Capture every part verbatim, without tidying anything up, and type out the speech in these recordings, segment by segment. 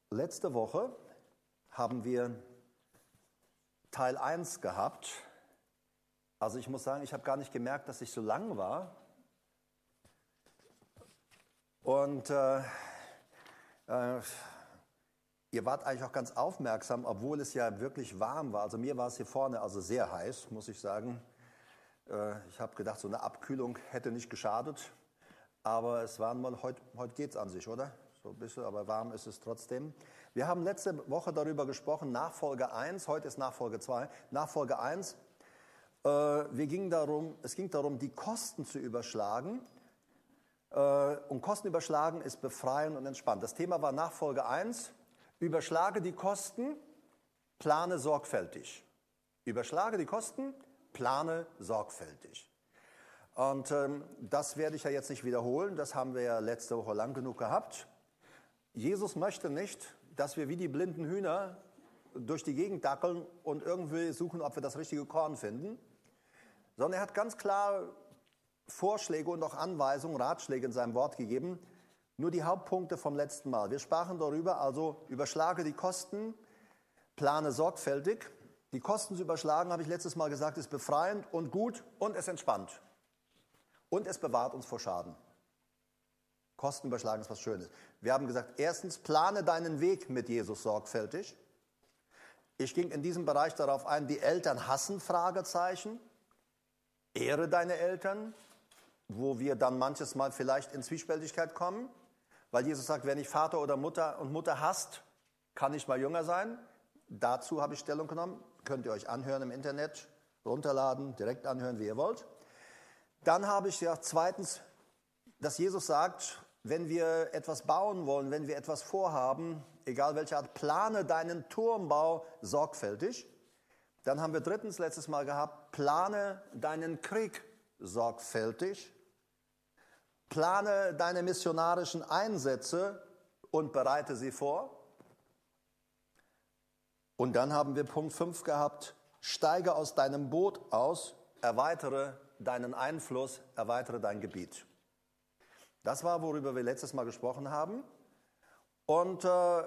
Letzte Woche haben wir Teil eins gehabt. Also ich muss sagen, ich habe gar nicht gemerkt, dass ich so lang war. Und äh, äh, ihr wart eigentlich auch ganz aufmerksam, obwohl es ja wirklich warm war. Also mir war es hier vorne also sehr heiß, muss ich sagen. Äh, ich habe gedacht, so eine Abkühlung hätte nicht geschadet. Aber es war mal, heute, heute geht es an sich, oder? So ein bisschen, aber warm ist es trotzdem. Wir haben letzte Woche darüber gesprochen, Nachfolge eins, heute ist Nachfolge zwei. Nachfolge eins, äh, wir ging darum, es ging darum, die Kosten zu überschlagen. Äh, und Kosten überschlagen ist befreien und entspannen. Das Thema war Nachfolge eins, überschlage die Kosten, plane sorgfältig. Überschlage die Kosten, plane sorgfältig. Und ähm, das werde ich ja jetzt nicht wiederholen, das haben wir ja letzte Woche lang genug gehabt. Jesus möchte nicht, dass wir wie die blinden Hühner durch die Gegend dackeln und irgendwie suchen, ob wir das richtige Korn finden, sondern er hat ganz klar Vorschläge und auch Anweisungen, Ratschläge in seinem Wort gegeben. Nur die Hauptpunkte vom letzten Mal. Wir sprachen darüber, also überschlage die Kosten, plane sorgfältig. Die Kosten zu überschlagen, habe ich letztes Mal gesagt, ist befreiend und gut und es entspannt. Und es bewahrt uns vor Schaden. Kosten überschlagen ist was Schönes. Wir haben gesagt, erstens, plane deinen Weg mit Jesus sorgfältig. Ich ging in diesem Bereich darauf ein, die Eltern hassen, Fragezeichen. Ehre deine Eltern, wo wir dann manches Mal vielleicht in Zwiespältigkeit kommen, weil Jesus sagt, wer nicht Vater oder Mutter und Mutter hasst, kann nicht mal jünger sein. Dazu habe ich Stellung genommen. Könnt ihr euch anhören im Internet, runterladen, direkt anhören, wie ihr wollt. Dann habe ich gesagt, zweitens, dass Jesus sagt, wenn wir etwas bauen wollen, wenn wir etwas vorhaben, egal welche Art, plane deinen Turmbau sorgfältig. Dann haben wir drittens letztes Mal gehabt, plane deinen Krieg sorgfältig. Plane deine missionarischen Einsätze und bereite sie vor. Und dann haben wir Punkt fünf gehabt, steige aus deinem Boot aus, erweitere deinen Einfluss, erweitere dein Gebiet. Das war, worüber wir letztes Mal gesprochen haben. Und äh,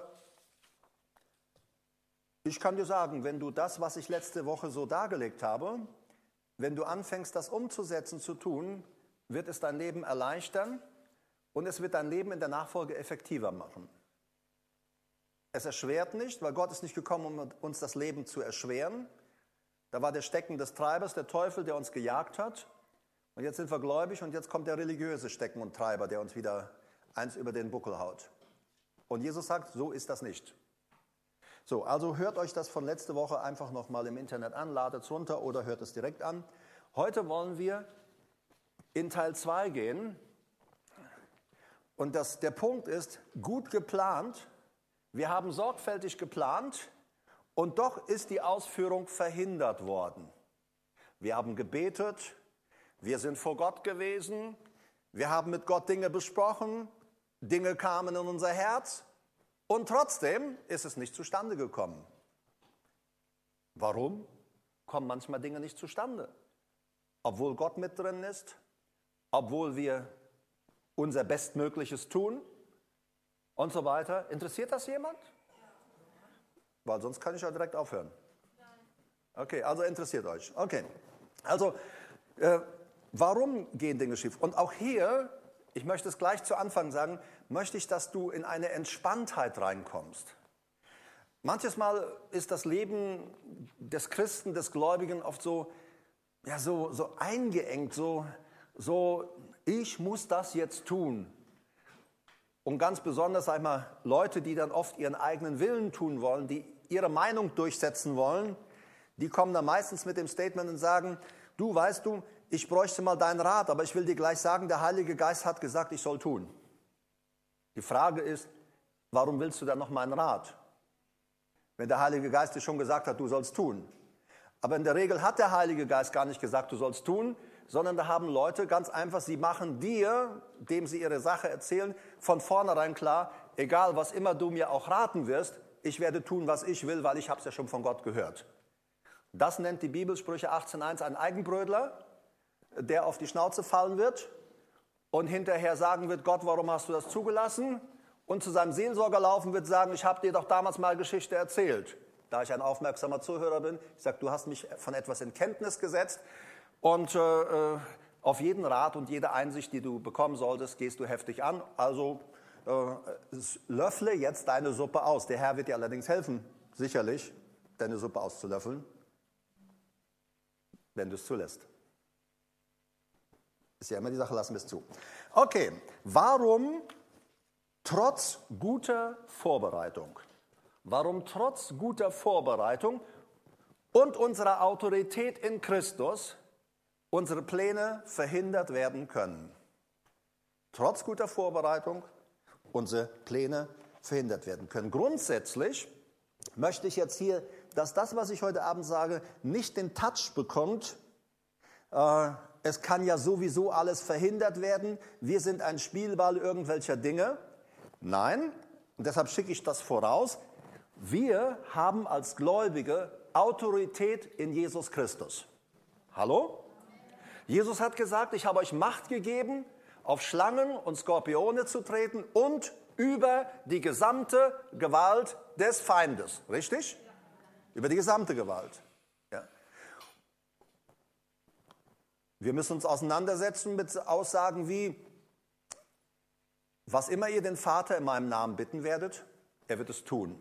ich kann dir sagen, wenn du das, was ich letzte Woche so dargelegt habe, wenn du anfängst, das umzusetzen, zu tun, wird es dein Leben erleichtern und es wird dein Leben in der Nachfolge effektiver machen. Es erschwert nicht, weil Gott ist nicht gekommen, um uns das Leben zu erschweren. Da war der Stecken des Treibers, der Teufel, der uns gejagt hat. Und jetzt sind wir gläubig und jetzt kommt der religiöse Stecken und Treiber, der uns wieder eins über den Buckel haut. Und Jesus sagt, so ist das nicht. So, also hört euch das von letzte Woche einfach nochmal im Internet an, ladet es runter oder hört es direkt an. Heute wollen wir in Teil zwei gehen. Und das, der Punkt ist, gut geplant. Wir haben sorgfältig geplant und doch ist die Ausführung verhindert worden. Wir haben gebetet. Wir sind vor Gott gewesen, wir haben mit Gott Dinge besprochen, Dinge kamen in unser Herz und trotzdem ist es nicht zustande gekommen. Warum kommen manchmal Dinge nicht zustande? Obwohl Gott mit drin ist, obwohl wir unser Bestmögliches tun und so weiter. Interessiert das jemand? Weil sonst kann ich ja direkt aufhören. Okay, also interessiert euch. Okay, also äh, warum gehen Dinge schief? Und auch hier, ich möchte es gleich zu Anfang sagen, möchte ich, dass du in eine Entspanntheit reinkommst. Manches Mal ist das Leben des Christen, des Gläubigen oft so, ja, so, so eingeengt, so, so, ich muss das jetzt tun. Und ganz besonders, sag ich mal, Leute, die dann oft ihren eigenen Willen tun wollen, die ihre Meinung durchsetzen wollen, die kommen dann meistens mit dem Statement und sagen, du, weißt du, ich bräuchte mal deinen Rat, aber ich will dir gleich sagen, der Heilige Geist hat gesagt, ich soll tun. Die Frage ist, warum willst du dann noch meinen Rat? Wenn der Heilige Geist dir schon gesagt hat, du sollst tun. Aber in der Regel hat der Heilige Geist gar nicht gesagt, du sollst tun, sondern da haben Leute ganz einfach, sie machen dir, dem sie ihre Sache erzählen, von vornherein klar, egal was immer du mir auch raten wirst, ich werde tun, was ich will, weil ich habe es ja schon von Gott gehört. Das nennt die Bibel, Sprüche achtzehn eins, ein Eigenbrötler, der auf die Schnauze fallen wird und hinterher sagen wird, Gott, warum hast du das zugelassen? und zu seinem Seelsorger laufen wird, sagen, ich habe dir doch damals mal Geschichte erzählt. Da ich ein aufmerksamer Zuhörer bin, ich sage, du hast mich von etwas in Kenntnis gesetzt und äh, auf jeden Rat und jede Einsicht, die du bekommen solltest, gehst du heftig an. Also äh, löffle jetzt deine Suppe aus. Der Herr wird dir allerdings helfen, sicherlich, deine Suppe auszulöffeln, wenn du es zulässt. Ist ja immer die Sache, lassen wir es zu. Okay, warum trotz guter Vorbereitung? Warum trotz guter Vorbereitung und unserer Autorität in Christus unsere Pläne verhindert werden können? Trotz guter Vorbereitung unsere Pläne verhindert werden können. Grundsätzlich möchte ich jetzt hier, dass das, was ich heute Abend sage, nicht den Touch bekommt, äh, es kann ja sowieso alles verhindert werden, wir sind ein Spielball irgendwelcher Dinge. Nein, und deshalb schicke ich das voraus, wir haben als Gläubige Autorität in Jesus Christus. Hallo? Jesus hat gesagt, ich habe euch Macht gegeben, auf Schlangen und Skorpione zu treten und über die gesamte Gewalt des Feindes. Richtig? Über die gesamte Gewalt. Ja. Wir müssen uns auseinandersetzen mit Aussagen wie, was immer ihr den Vater in meinem Namen bitten werdet, er wird es tun.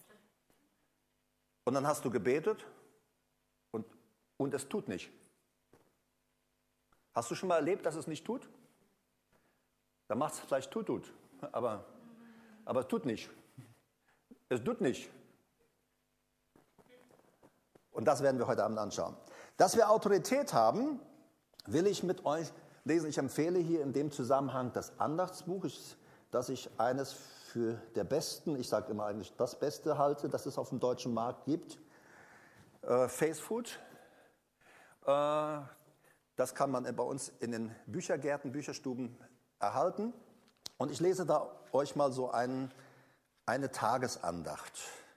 Und dann hast du gebetet und, und es tut nicht. Hast du schon mal erlebt, dass es nicht tut? Dann macht es vielleicht tut, tut, aber, aber es tut nicht. Es tut nicht. Und das werden wir heute Abend anschauen. Dass wir Autorität haben, will ich mit euch lesen. Ich empfehle hier in dem Zusammenhang das Andachtsbuch, das ich eines für der besten, ich sage immer eigentlich das Beste halte, das es auf dem deutschen Markt gibt. Äh, Face Food. Äh, das kann man bei uns in den Büchergärten, Bücherstuben erhalten. Und ich lese da euch mal so ein, eine Tagesandacht.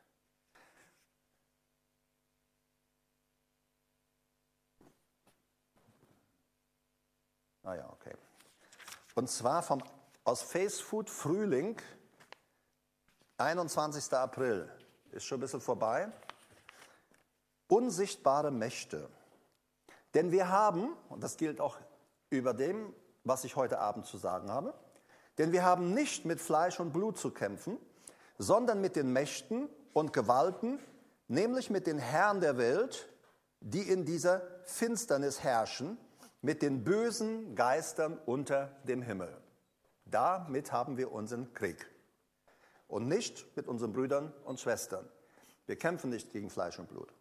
Ah ja, okay. Und zwar vom, aus Face Food Frühling, einundzwanzigster April, ist schon ein bisschen vorbei. Unsichtbare Mächte. Denn wir haben, und das gilt auch über dem, was ich heute Abend zu sagen habe, denn wir haben nicht mit Fleisch und Blut zu kämpfen, sondern mit den Mächten und Gewalten, nämlich mit den Herren der Welt, die in dieser Finsternis herrschen, mit den bösen Geistern unter dem Himmel. Damit haben wir unseren Krieg. Und nicht mit unseren Brüdern und Schwestern. Wir kämpfen nicht gegen Fleisch und Blut.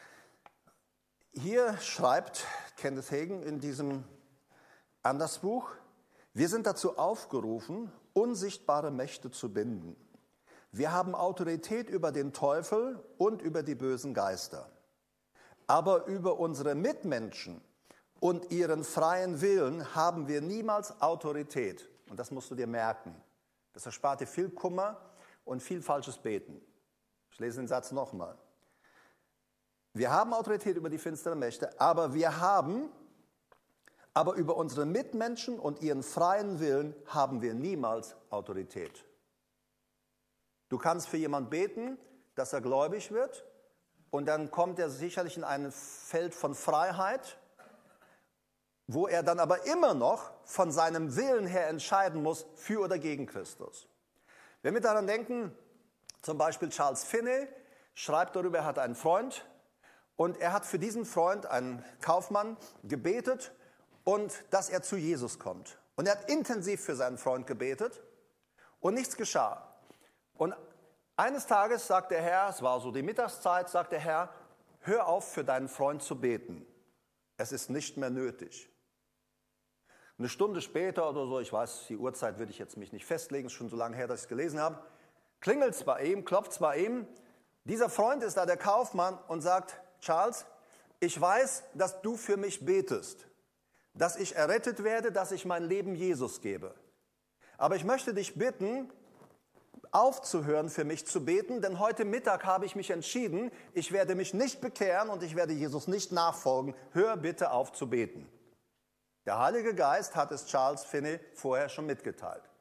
Hier schreibt Kenneth Hagin in diesem Andachtsbuch, wir sind dazu aufgerufen, unsichtbare Mächte zu binden. Wir haben Autorität über den Teufel und über die bösen Geister. Aber über unsere Mitmenschen und ihren freien Willen haben wir niemals Autorität. Und das musst du dir merken. Das erspart dir viel Kummer und viel falsches Beten. Ich lese den Satz nochmal. Wir haben Autorität über die finsteren Mächte, aber wir haben, aber über unsere Mitmenschen und ihren freien Willen haben wir niemals Autorität. Du kannst für jemanden beten, dass er gläubig wird, und dann kommt er sicherlich in ein Feld von Freiheit, wo er dann aber immer noch von seinem Willen her entscheiden muss, für oder gegen Christus. Wenn wir daran denken, zum Beispiel Charles Finney schreibt darüber, er hat einen Freund und er hat für diesen Freund, einen Kaufmann, gebetet und dass er zu Jesus kommt. Und er hat intensiv für seinen Freund gebetet und nichts geschah. Und eines Tages sagt der Herr, es war so die Mittagszeit, sagt der Herr, hör auf, für deinen Freund zu beten. Es ist nicht mehr nötig. Eine Stunde später oder so, ich weiß, die Uhrzeit würde ich jetzt mich nicht festlegen, ist schon so lange her, dass ich es gelesen habe, klingelt es bei ihm, klopft es bei ihm. Dieser Freund ist da, der Kaufmann, und sagt, Charles, ich weiß, dass du für mich betest, dass ich errettet werde, dass ich mein Leben Jesus gebe. Aber ich möchte dich bitten, aufzuhören, für mich zu beten, denn heute Mittag habe ich mich entschieden, ich werde mich nicht bekehren und ich werde Jesus nicht nachfolgen. Hör bitte auf zu beten. Der Heilige Geist hat es Charles Finney vorher schon mitgeteilt.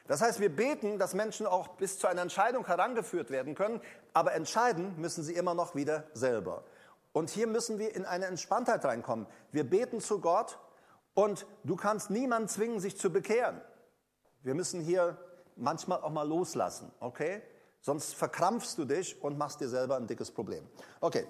Das heißt, wir beten, dass Menschen auch bis zu einer Entscheidung herangeführt werden können, aber entscheiden müssen sie immer noch wieder selber. Und hier müssen wir in eine Entspanntheit reinkommen. Wir beten zu Gott und du kannst niemanden zwingen, sich zu bekehren. Wir müssen hier manchmal auch mal loslassen, okay? Sonst verkrampfst du dich und machst dir selber ein dickes Problem. Okay.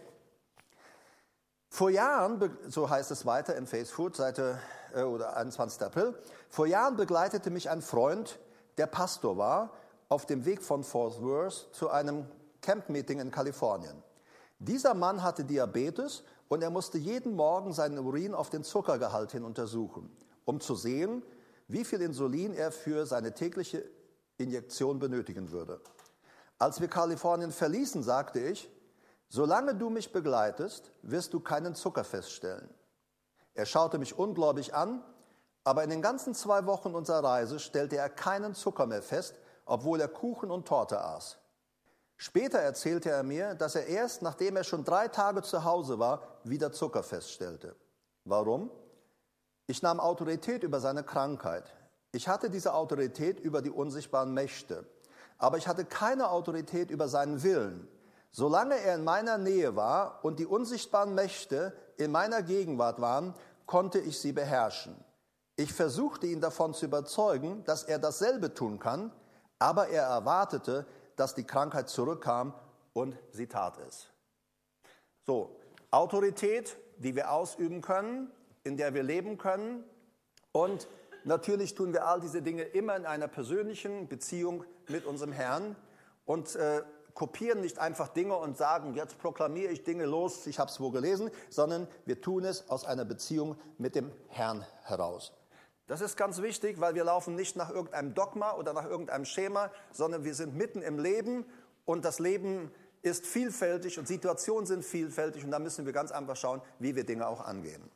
Vor Jahren, so heißt es weiter in Facebook, Seite äh, oder einundzwanzigster April, vor Jahren begleitete mich ein Freund, der Pastor war, auf dem Weg von Fort Worth zu einem Camp-Meeting in Kalifornien. Dieser Mann hatte Diabetes und er musste jeden Morgen seinen Urin auf den Zuckergehalt hin untersuchen, um zu sehen, wie viel Insulin er für seine tägliche Injektion benötigen würde. Als wir Kalifornien verließen, sagte ich, solange du mich begleitest, wirst du keinen Zucker feststellen. Er schaute mich ungläubig an, aber in den ganzen zwei Wochen unserer Reise stellte er keinen Zucker mehr fest, obwohl er Kuchen und Torte aß. Später erzählte er mir, dass er erst, nachdem er schon drei Tage zu Hause war, wieder Zucker feststellte. Warum? Ich nahm Autorität über seine Krankheit. Ich hatte diese Autorität über die unsichtbaren Mächte. Aber ich hatte keine Autorität über seinen Willen. Solange er in meiner Nähe war und die unsichtbaren Mächte in meiner Gegenwart waren, konnte ich sie beherrschen. Ich versuchte ihn davon zu überzeugen, dass er dasselbe tun kann, aber er erwartete, dass die Krankheit zurückkam und sie tat es. So, Autorität, die wir ausüben können, in der wir leben können, und natürlich tun wir all diese Dinge immer in einer persönlichen Beziehung mit unserem Herrn und äh, kopieren nicht einfach Dinge und sagen, jetzt proklamiere ich Dinge los, ich habe es wo gelesen, sondern wir tun es aus einer Beziehung mit dem Herrn heraus. Das ist ganz wichtig, weil wir laufen nicht nach irgendeinem Dogma oder nach irgendeinem Schema, sondern wir sind mitten im Leben und das Leben ist vielfältig und Situationen sind vielfältig und da müssen wir ganz einfach schauen, wie wir Dinge auch angehen.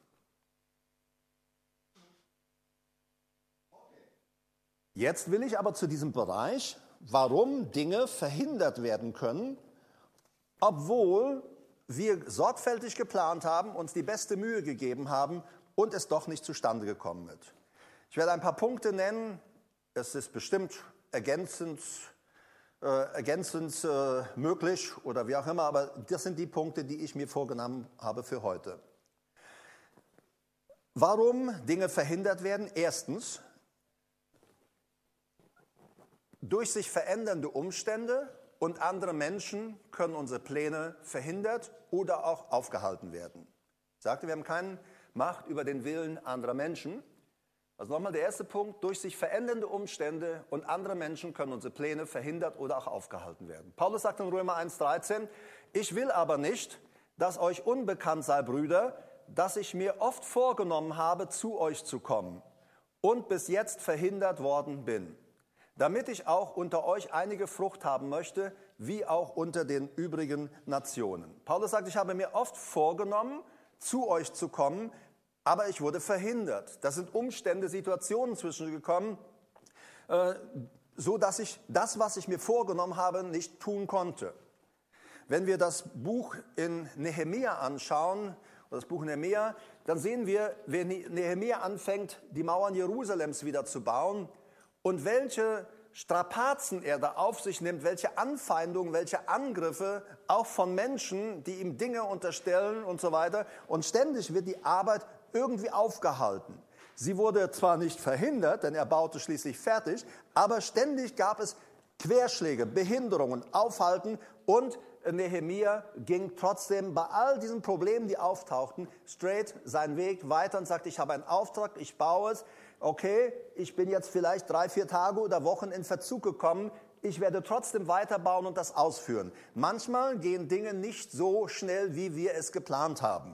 Jetzt will ich aber zu diesem Bereich, warum Dinge verhindert werden können, obwohl wir sorgfältig geplant haben, uns die beste Mühe gegeben haben und es doch nicht zustande gekommen ist. Ich werde ein paar Punkte nennen, es ist bestimmt ergänzend, äh, ergänzend äh, möglich oder wie auch immer, aber das sind die Punkte, die ich mir vorgenommen habe für heute. Warum Dinge verhindert werden? Erstens, durch sich verändernde Umstände und andere Menschen können unsere Pläne verhindert oder auch aufgehalten werden. Ich sagte, wir haben keine Macht über den Willen anderer Menschen. Also nochmal der erste Punkt, durch sich verändernde Umstände und andere Menschen können unsere Pläne verhindert oder auch aufgehalten werden. Paulus sagt in Römer eins dreizehn, ich will aber nicht, dass euch unbekannt sei, Brüder, dass ich mir oft vorgenommen habe, zu euch zu kommen und bis jetzt verhindert worden bin, damit ich auch unter euch einige Frucht haben möchte, wie auch unter den übrigen Nationen. Paulus sagt, ich habe mir oft vorgenommen, zu euch zu kommen, aber ich wurde verhindert. Das sind Umstände, Situationen zwischengekommen, äh, so dass ich das, was ich mir vorgenommen habe, nicht tun konnte. Wenn wir das Buch in Nehemia anschauen, das Buch Nehemia, dann sehen wir, wie Nehemia anfängt, die Mauern Jerusalems wieder zu bauen und welche Strapazen er da auf sich nimmt, welche Anfeindungen, welche Angriffe, auch von Menschen, die ihm Dinge unterstellen und so weiter. Und ständig wird die Arbeit irgendwie aufgehalten. Sie wurde zwar nicht verhindert, denn er baute schließlich fertig, aber ständig gab es Querschläge, Behinderungen, Aufhalten und Nehemia ging trotzdem bei all diesen Problemen, die auftauchten, straight seinen Weg weiter und sagte, ich habe einen Auftrag, ich baue es. Okay, ich bin jetzt vielleicht drei, vier Tage oder Wochen in Verzug gekommen, ich werde trotzdem weiterbauen und das ausführen. Manchmal gehen Dinge nicht so schnell, wie wir es geplant haben.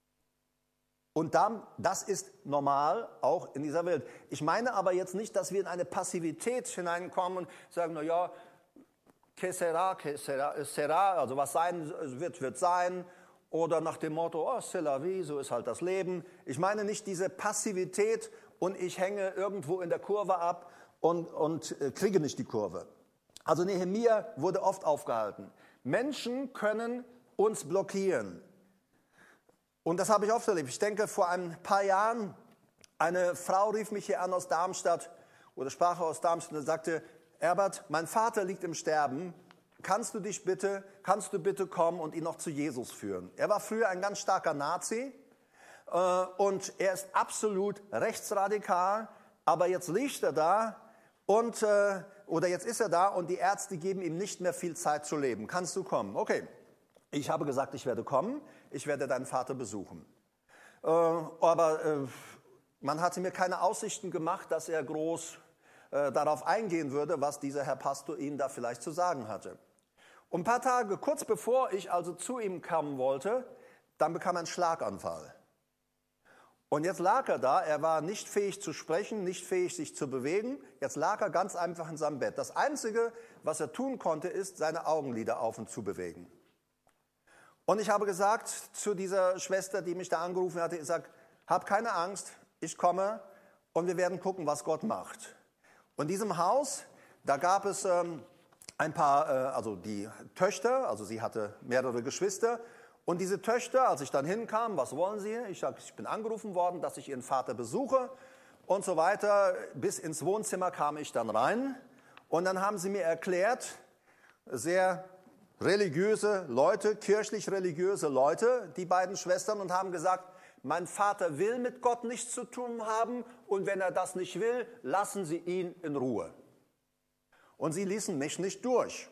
Und dann, das ist normal, auch in dieser Welt. Ich meine aber jetzt nicht, dass wir in eine Passivität hineinkommen und sagen, na ja, que sera, que sera, sera, also was sein wird, wird sein. Oder nach dem Motto, oh, c'est la vie, so ist halt das Leben. Ich meine nicht diese Passivität und ich hänge irgendwo in der Kurve ab und, und äh, kriege nicht die Kurve. Also Nehemia wurde oft aufgehalten. Menschen können uns blockieren. Und das habe ich oft erlebt. Ich denke, vor ein paar Jahren, eine Frau rief mich hier an aus Darmstadt oder sprach er aus Darmstadt und sagte, Herbert, mein Vater liegt im Sterben, kannst du dich bitte, kannst du bitte kommen und ihn noch zu Jesus führen? Er war früher ein ganz starker Nazi äh, und er ist absolut rechtsradikal, aber jetzt liegt er da und, äh, oder jetzt ist er da und die Ärzte geben ihm nicht mehr viel Zeit zu leben. Kannst du kommen? Okay, ich habe gesagt, ich werde kommen, ich werde deinen Vater besuchen. Äh, aber äh, man hatte mir keine Aussichten gemacht, dass er groß äh, darauf eingehen würde, was dieser Herr Pastor ihm da vielleicht zu sagen hatte. Und ein paar Tage, kurz bevor ich also zu ihm kommen wollte, dann bekam er einen Schlaganfall. Und jetzt lag er da, er war nicht fähig zu sprechen, nicht fähig sich zu bewegen. Jetzt lag er ganz einfach in seinem Bett. Das Einzige, was er tun konnte, ist, seine Augenlider auf und zu bewegen. Und ich habe gesagt zu dieser Schwester, die mich da angerufen hatte, ich sage, hab keine Angst, ich komme und wir werden gucken, was Gott macht. Und in diesem Haus, da gab es ähm, ein paar, äh, also die Töchter, also sie hatte mehrere Geschwister. Und diese Töchter, als ich dann hinkam, was wollen sie? Ich sage, ich bin angerufen worden, dass ich ihren Vater besuche und so weiter. Bis ins Wohnzimmer kam ich dann rein und dann haben sie mir erklärt, sehr religiöse Leute, kirchlich religiöse Leute, die beiden Schwestern, und haben gesagt, mein Vater will mit Gott nichts zu tun haben und wenn er das nicht will, lassen Sie ihn in Ruhe. Und sie ließen mich nicht durch.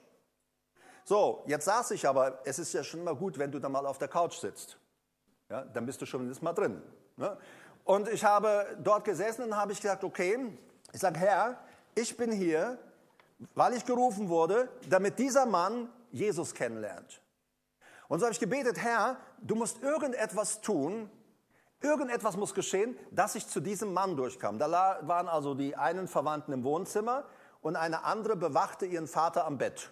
So, jetzt saß ich aber, es ist ja schon mal gut, wenn du da mal auf der Couch sitzt. Ja, dann bist du schon mal drin. Ne? Und ich habe dort gesessen und habe ich gesagt, okay, ich sage, Herr, ich bin hier, weil ich gerufen wurde, damit dieser Mann Jesus kennenlernt. Und so habe ich gebetet, Herr, du musst irgendetwas tun, irgendetwas muss geschehen, dass ich zu diesem Mann durchkam. Da waren also die einen Verwandten im Wohnzimmer und eine andere bewachte ihren Vater am Bett.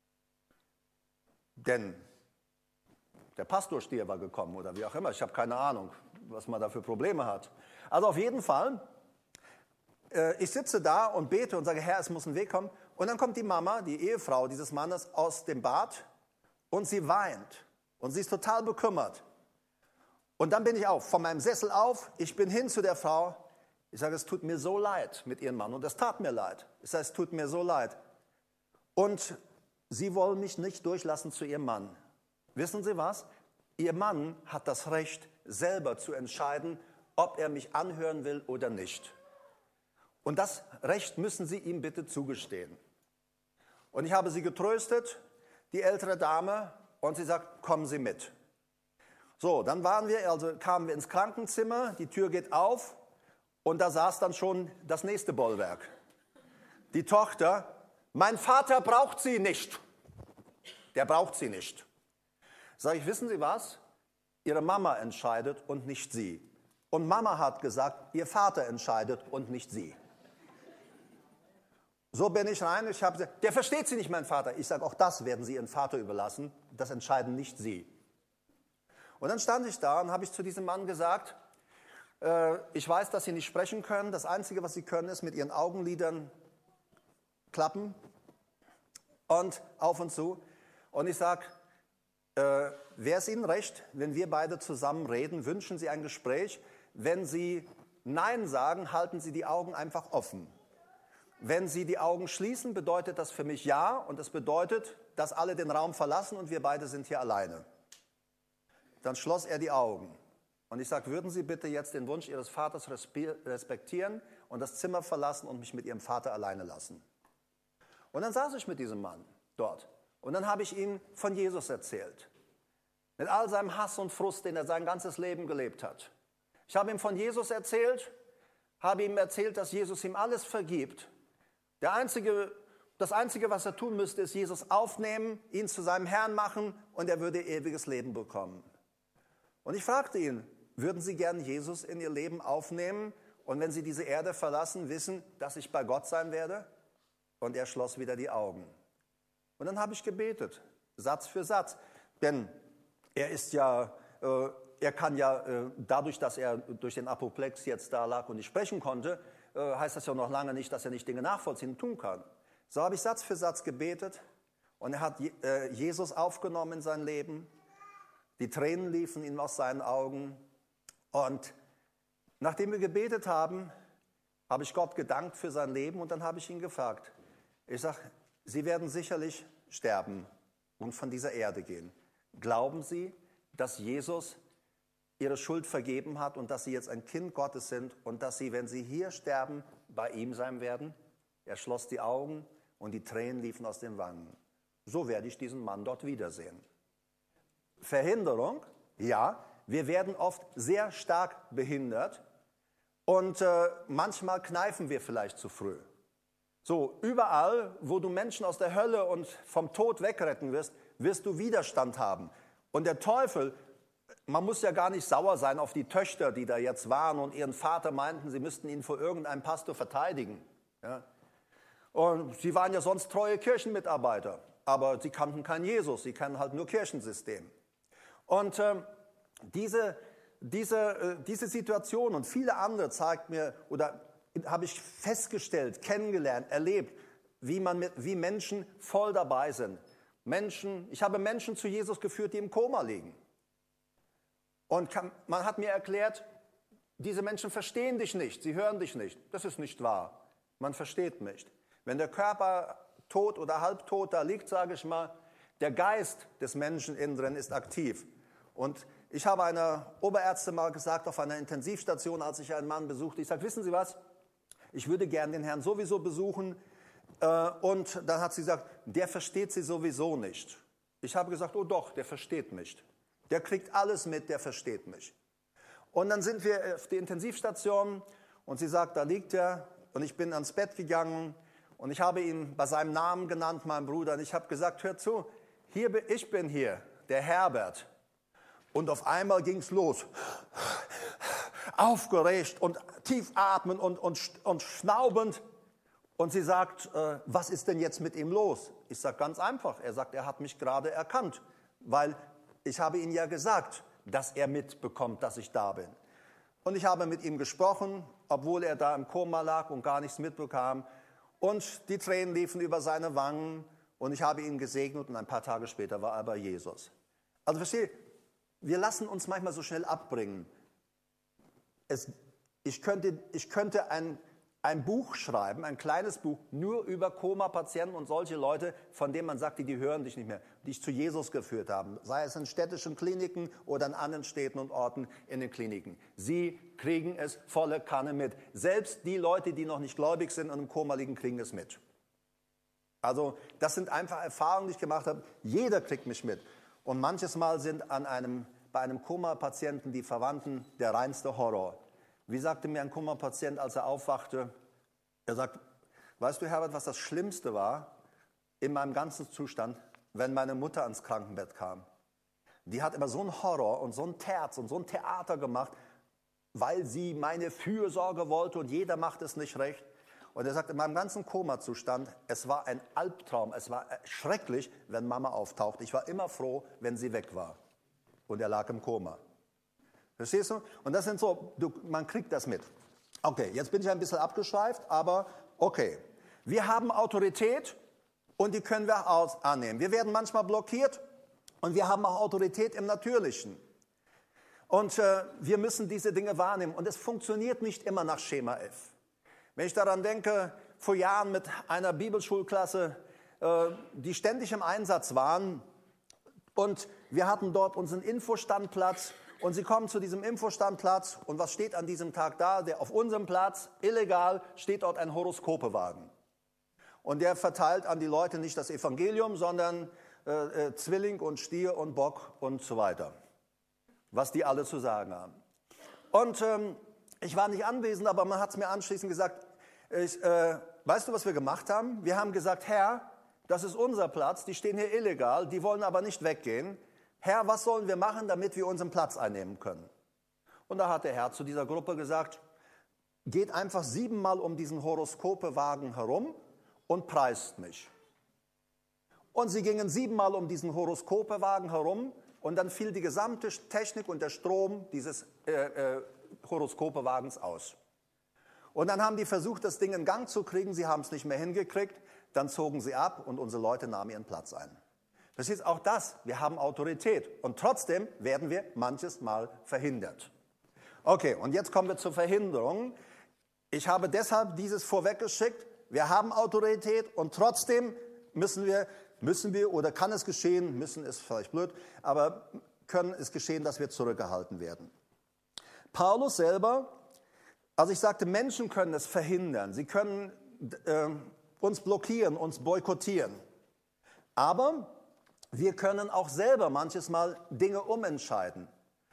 Denn der Pastorstier war gekommen oder wie auch immer. Ich habe keine Ahnung, was man da für Probleme hat. Also auf jeden Fall, äh, ich sitze da und bete und sage, Herr, es muss ein Weg kommen. Und dann kommt die Mama, die Ehefrau dieses Mannes, aus dem Bad und sie weint. Und sie ist total bekümmert. Und dann bin ich auf, von meinem Sessel auf, ich bin hin zu der Frau. Ich sage, es tut mir so leid mit ihrem Mann. Und es tat mir leid. Ich sage, es tut mir so leid. Und sie wollen mich nicht durchlassen zu ihrem Mann. Wissen Sie was? Ihr Mann hat das Recht, selber zu entscheiden, ob er mich anhören will oder nicht. Und das Recht müssen Sie ihm bitte zugestehen. Und ich habe sie getröstet, die ältere Dame, und sie sagt, kommen Sie mit. So, dann waren wir, also kamen wir ins Krankenzimmer, die Tür geht auf und da saß dann schon das nächste Bollwerk. Die Tochter, mein Vater braucht Sie nicht. Der braucht Sie nicht. Sag ich, wissen Sie was? Ihre Mama entscheidet und nicht Sie. Und Mama hat gesagt, Ihr Vater entscheidet und nicht Sie. So bin ich rein, ich habe gesagt, der versteht Sie nicht, mein Vater. Ich sage, auch das werden Sie Ihren Vater überlassen. Das entscheiden nicht Sie. Und dann stand ich da und habe ich zu diesem Mann gesagt, äh, ich weiß, dass Sie nicht sprechen können. Das Einzige, was Sie können, ist mit Ihren Augenlidern klappen und auf und zu. Und ich sage, äh, wäre es Ihnen recht, wenn wir beide zusammen reden? Wünschen Sie ein Gespräch? Wenn Sie Nein sagen, halten Sie die Augen einfach offen. Wenn Sie die Augen schließen, bedeutet das für mich Ja. Und das bedeutet, dass alle den Raum verlassen und wir beide sind hier alleine. Dann schloss er die Augen. Und ich sage, würden Sie bitte jetzt den Wunsch Ihres Vaters respektieren und das Zimmer verlassen und mich mit Ihrem Vater alleine lassen? Und dann saß ich mit diesem Mann dort. Und dann habe ich ihm von Jesus erzählt. Mit all seinem Hass und Frust, den er sein ganzes Leben gelebt hat. Ich habe ihm von Jesus erzählt, habe ihm erzählt, dass Jesus ihm alles vergibt. Der einzige, das Einzige, was er tun müsste, ist Jesus aufnehmen, ihn zu seinem Herrn machen und er würde ewiges Leben bekommen. Und ich fragte ihn, würden Sie gern Jesus in Ihr Leben aufnehmen und wenn Sie diese Erde verlassen, wissen, dass ich bei Gott sein werde? Und er schloss wieder die Augen. Und dann habe ich gebetet, Satz für Satz. Denn er ist ja, äh, er kann ja, äh, dadurch, dass er durch den Apoplex jetzt da lag und nicht sprechen konnte, äh, heißt das ja noch lange nicht, dass er nicht Dinge nachvollziehen und tun kann. So habe ich Satz für Satz gebetet und er hat äh, Jesus aufgenommen in sein Leben. Die Tränen liefen ihm aus seinen Augen. Und nachdem wir gebetet haben, habe ich Gott gedankt für sein Leben und dann habe ich ihn gefragt. Ich sage, Sie werden sicherlich sterben und von dieser Erde gehen. Glauben Sie, dass Jesus Ihre Schuld vergeben hat und dass Sie jetzt ein Kind Gottes sind und dass Sie, wenn Sie hier sterben, bei ihm sein werden? Er schloss die Augen und die Tränen liefen aus den Wangen. So werde ich diesen Mann dort wiedersehen. Verhinderung? Ja, wir werden oft sehr stark behindert und äh, manchmal kneifen wir vielleicht zu früh. So, überall, wo du Menschen aus der Hölle und vom Tod wegretten wirst, wirst du Widerstand haben. Und der Teufel, man muss ja gar nicht sauer sein auf die Töchter, die da jetzt waren und ihren Vater meinten, sie müssten ihn vor irgendeinem Pastor verteidigen. Ja. Und sie waren ja sonst treue Kirchenmitarbeiter, aber sie kannten keinen Jesus, sie kannten halt nur Kirchensystem. Und äh, diese, diese, äh, diese Situation und viele andere zeigt mir, oder habe ich festgestellt, kennengelernt, erlebt, wie, man mit, wie Menschen voll dabei sind. Menschen, ich habe Menschen zu Jesus geführt, die im Koma liegen. Und kann, man hat mir erklärt, diese Menschen verstehen dich nicht, sie hören dich nicht. Das ist nicht wahr. Man versteht nicht. Wenn der Körper tot oder halbtot da liegt, sage ich mal, der Geist des Menschen innen drin ist aktiv. Und ich habe einer Oberärztin mal gesagt, auf einer Intensivstation, als ich einen Mann besuchte, ich sage, wissen Sie was, ich würde gern den Herrn sowieso besuchen. Und dann hat sie gesagt, der versteht Sie sowieso nicht. Ich habe gesagt, oh doch, der versteht mich. Der kriegt alles mit, der versteht mich. Und dann sind wir auf die Intensivstation und sie sagt, da liegt er. Und ich bin ans Bett gegangen und ich habe ihn bei seinem Namen genannt, meinen Bruder. Und ich habe gesagt, hör zu, hier bin, ich bin hier, der Herbert. Und auf einmal ging es los. Aufgeregt und tief atmen und, und, und schnaubend. Und sie sagt, äh, was ist denn jetzt mit ihm los? Ich sage, ganz einfach. Er sagt, er hat mich gerade erkannt, weil ich habe ihm ja gesagt, dass er mitbekommt, dass ich da bin. Und ich habe mit ihm gesprochen, obwohl er da im Koma lag und gar nichts mitbekam. Und die Tränen liefen über seine Wangen und ich habe ihn gesegnet und ein paar Tage später war er bei Jesus. Also verstehe, wir lassen uns manchmal so schnell abbringen. Es, ich könnte, ich könnte ein, ein Buch schreiben, ein kleines Buch, nur über Koma-Patienten und solche Leute, von denen man sagt, die, die hören dich nicht mehr, die ich zu Jesus geführt habe, sei es in städtischen Kliniken oder in anderen Städten und Orten in den Kliniken. Sie kriegen es volle Kanne mit. Selbst die Leute, die noch nicht gläubig sind und im Koma liegen, kriegen es mit. Also das sind einfach Erfahrungen, die ich gemacht habe. Jeder kriegt mich mit. Und manches Mal sind an einem, bei einem Koma-Patienten die Verwandten der reinste Horror. Wie sagte mir ein Koma-Patient, als er aufwachte? Er sagt, weißt du, Herbert, was das Schlimmste war in meinem ganzen Zustand, wenn meine Mutter ans Krankenbett kam? Die hat immer so einen Horror und so einen Terz und so ein Theater gemacht, weil sie meine Fürsorge wollte und jeder macht es nicht recht. Und er sagt, in meinem ganzen Koma-Zustand, es war ein Albtraum, es war schrecklich, wenn Mama auftaucht. Ich war immer froh, wenn sie weg war. Und er lag im Koma. Verstehst du? Und das sind so, du, man kriegt das mit. Okay, jetzt bin ich ein bisschen abgeschweift, aber okay. Wir haben Autorität und die können wir aus annehmen. Wir werden manchmal blockiert und wir haben auch Autorität im Natürlichen. Und äh, wir müssen diese Dinge wahrnehmen. Und es funktioniert nicht immer nach Schema F. Wenn ich daran denke, vor Jahren mit einer Bibelschulklasse, äh, die ständig im Einsatz waren und wir hatten dort unseren Infostandplatz und sie kommen zu diesem Infostandplatz und was steht an diesem Tag da? Der, auf unserem Platz, illegal, steht dort ein Horoskopewagen. Und der verteilt an die Leute nicht das Evangelium, sondern äh, äh, Zwilling und Stier und Bock und so weiter. Was die alle zu sagen haben. Und ähm, ich war nicht anwesend, aber man hat es mir anschließend gesagt, ich, äh, weißt du, was wir gemacht haben? Wir haben gesagt, Herr, das ist unser Platz, die stehen hier illegal, die wollen aber nicht weggehen. Herr, was sollen wir machen, damit wir unseren Platz einnehmen können? Und da hat der Herr zu dieser Gruppe gesagt, geht einfach siebenmal um diesen Horoskopewagen herum und preist mich. Und sie gingen siebenmal um diesen Horoskopewagen herum und dann fiel die gesamte Technik und der Strom dieses äh, äh, Horoskopewagens aus. Und dann haben die versucht, das Ding in Gang zu kriegen, sie haben es nicht mehr hingekriegt, dann zogen sie ab und unsere Leute nahmen ihren Platz ein. Das ist auch das, wir haben Autorität und trotzdem werden wir manches Mal verhindert. Okay, und jetzt kommen wir zur Verhinderung. Ich habe deshalb dieses vorweggeschickt. Wir haben Autorität und trotzdem müssen wir, müssen wir oder kann es geschehen, müssen ist vielleicht blöd, aber können es geschehen, dass wir zurückgehalten werden. Paulus selber, also ich sagte, Menschen können es verhindern. Sie können äh, uns blockieren, uns boykottieren. Aber wir können auch selber manches Mal Dinge umentscheiden.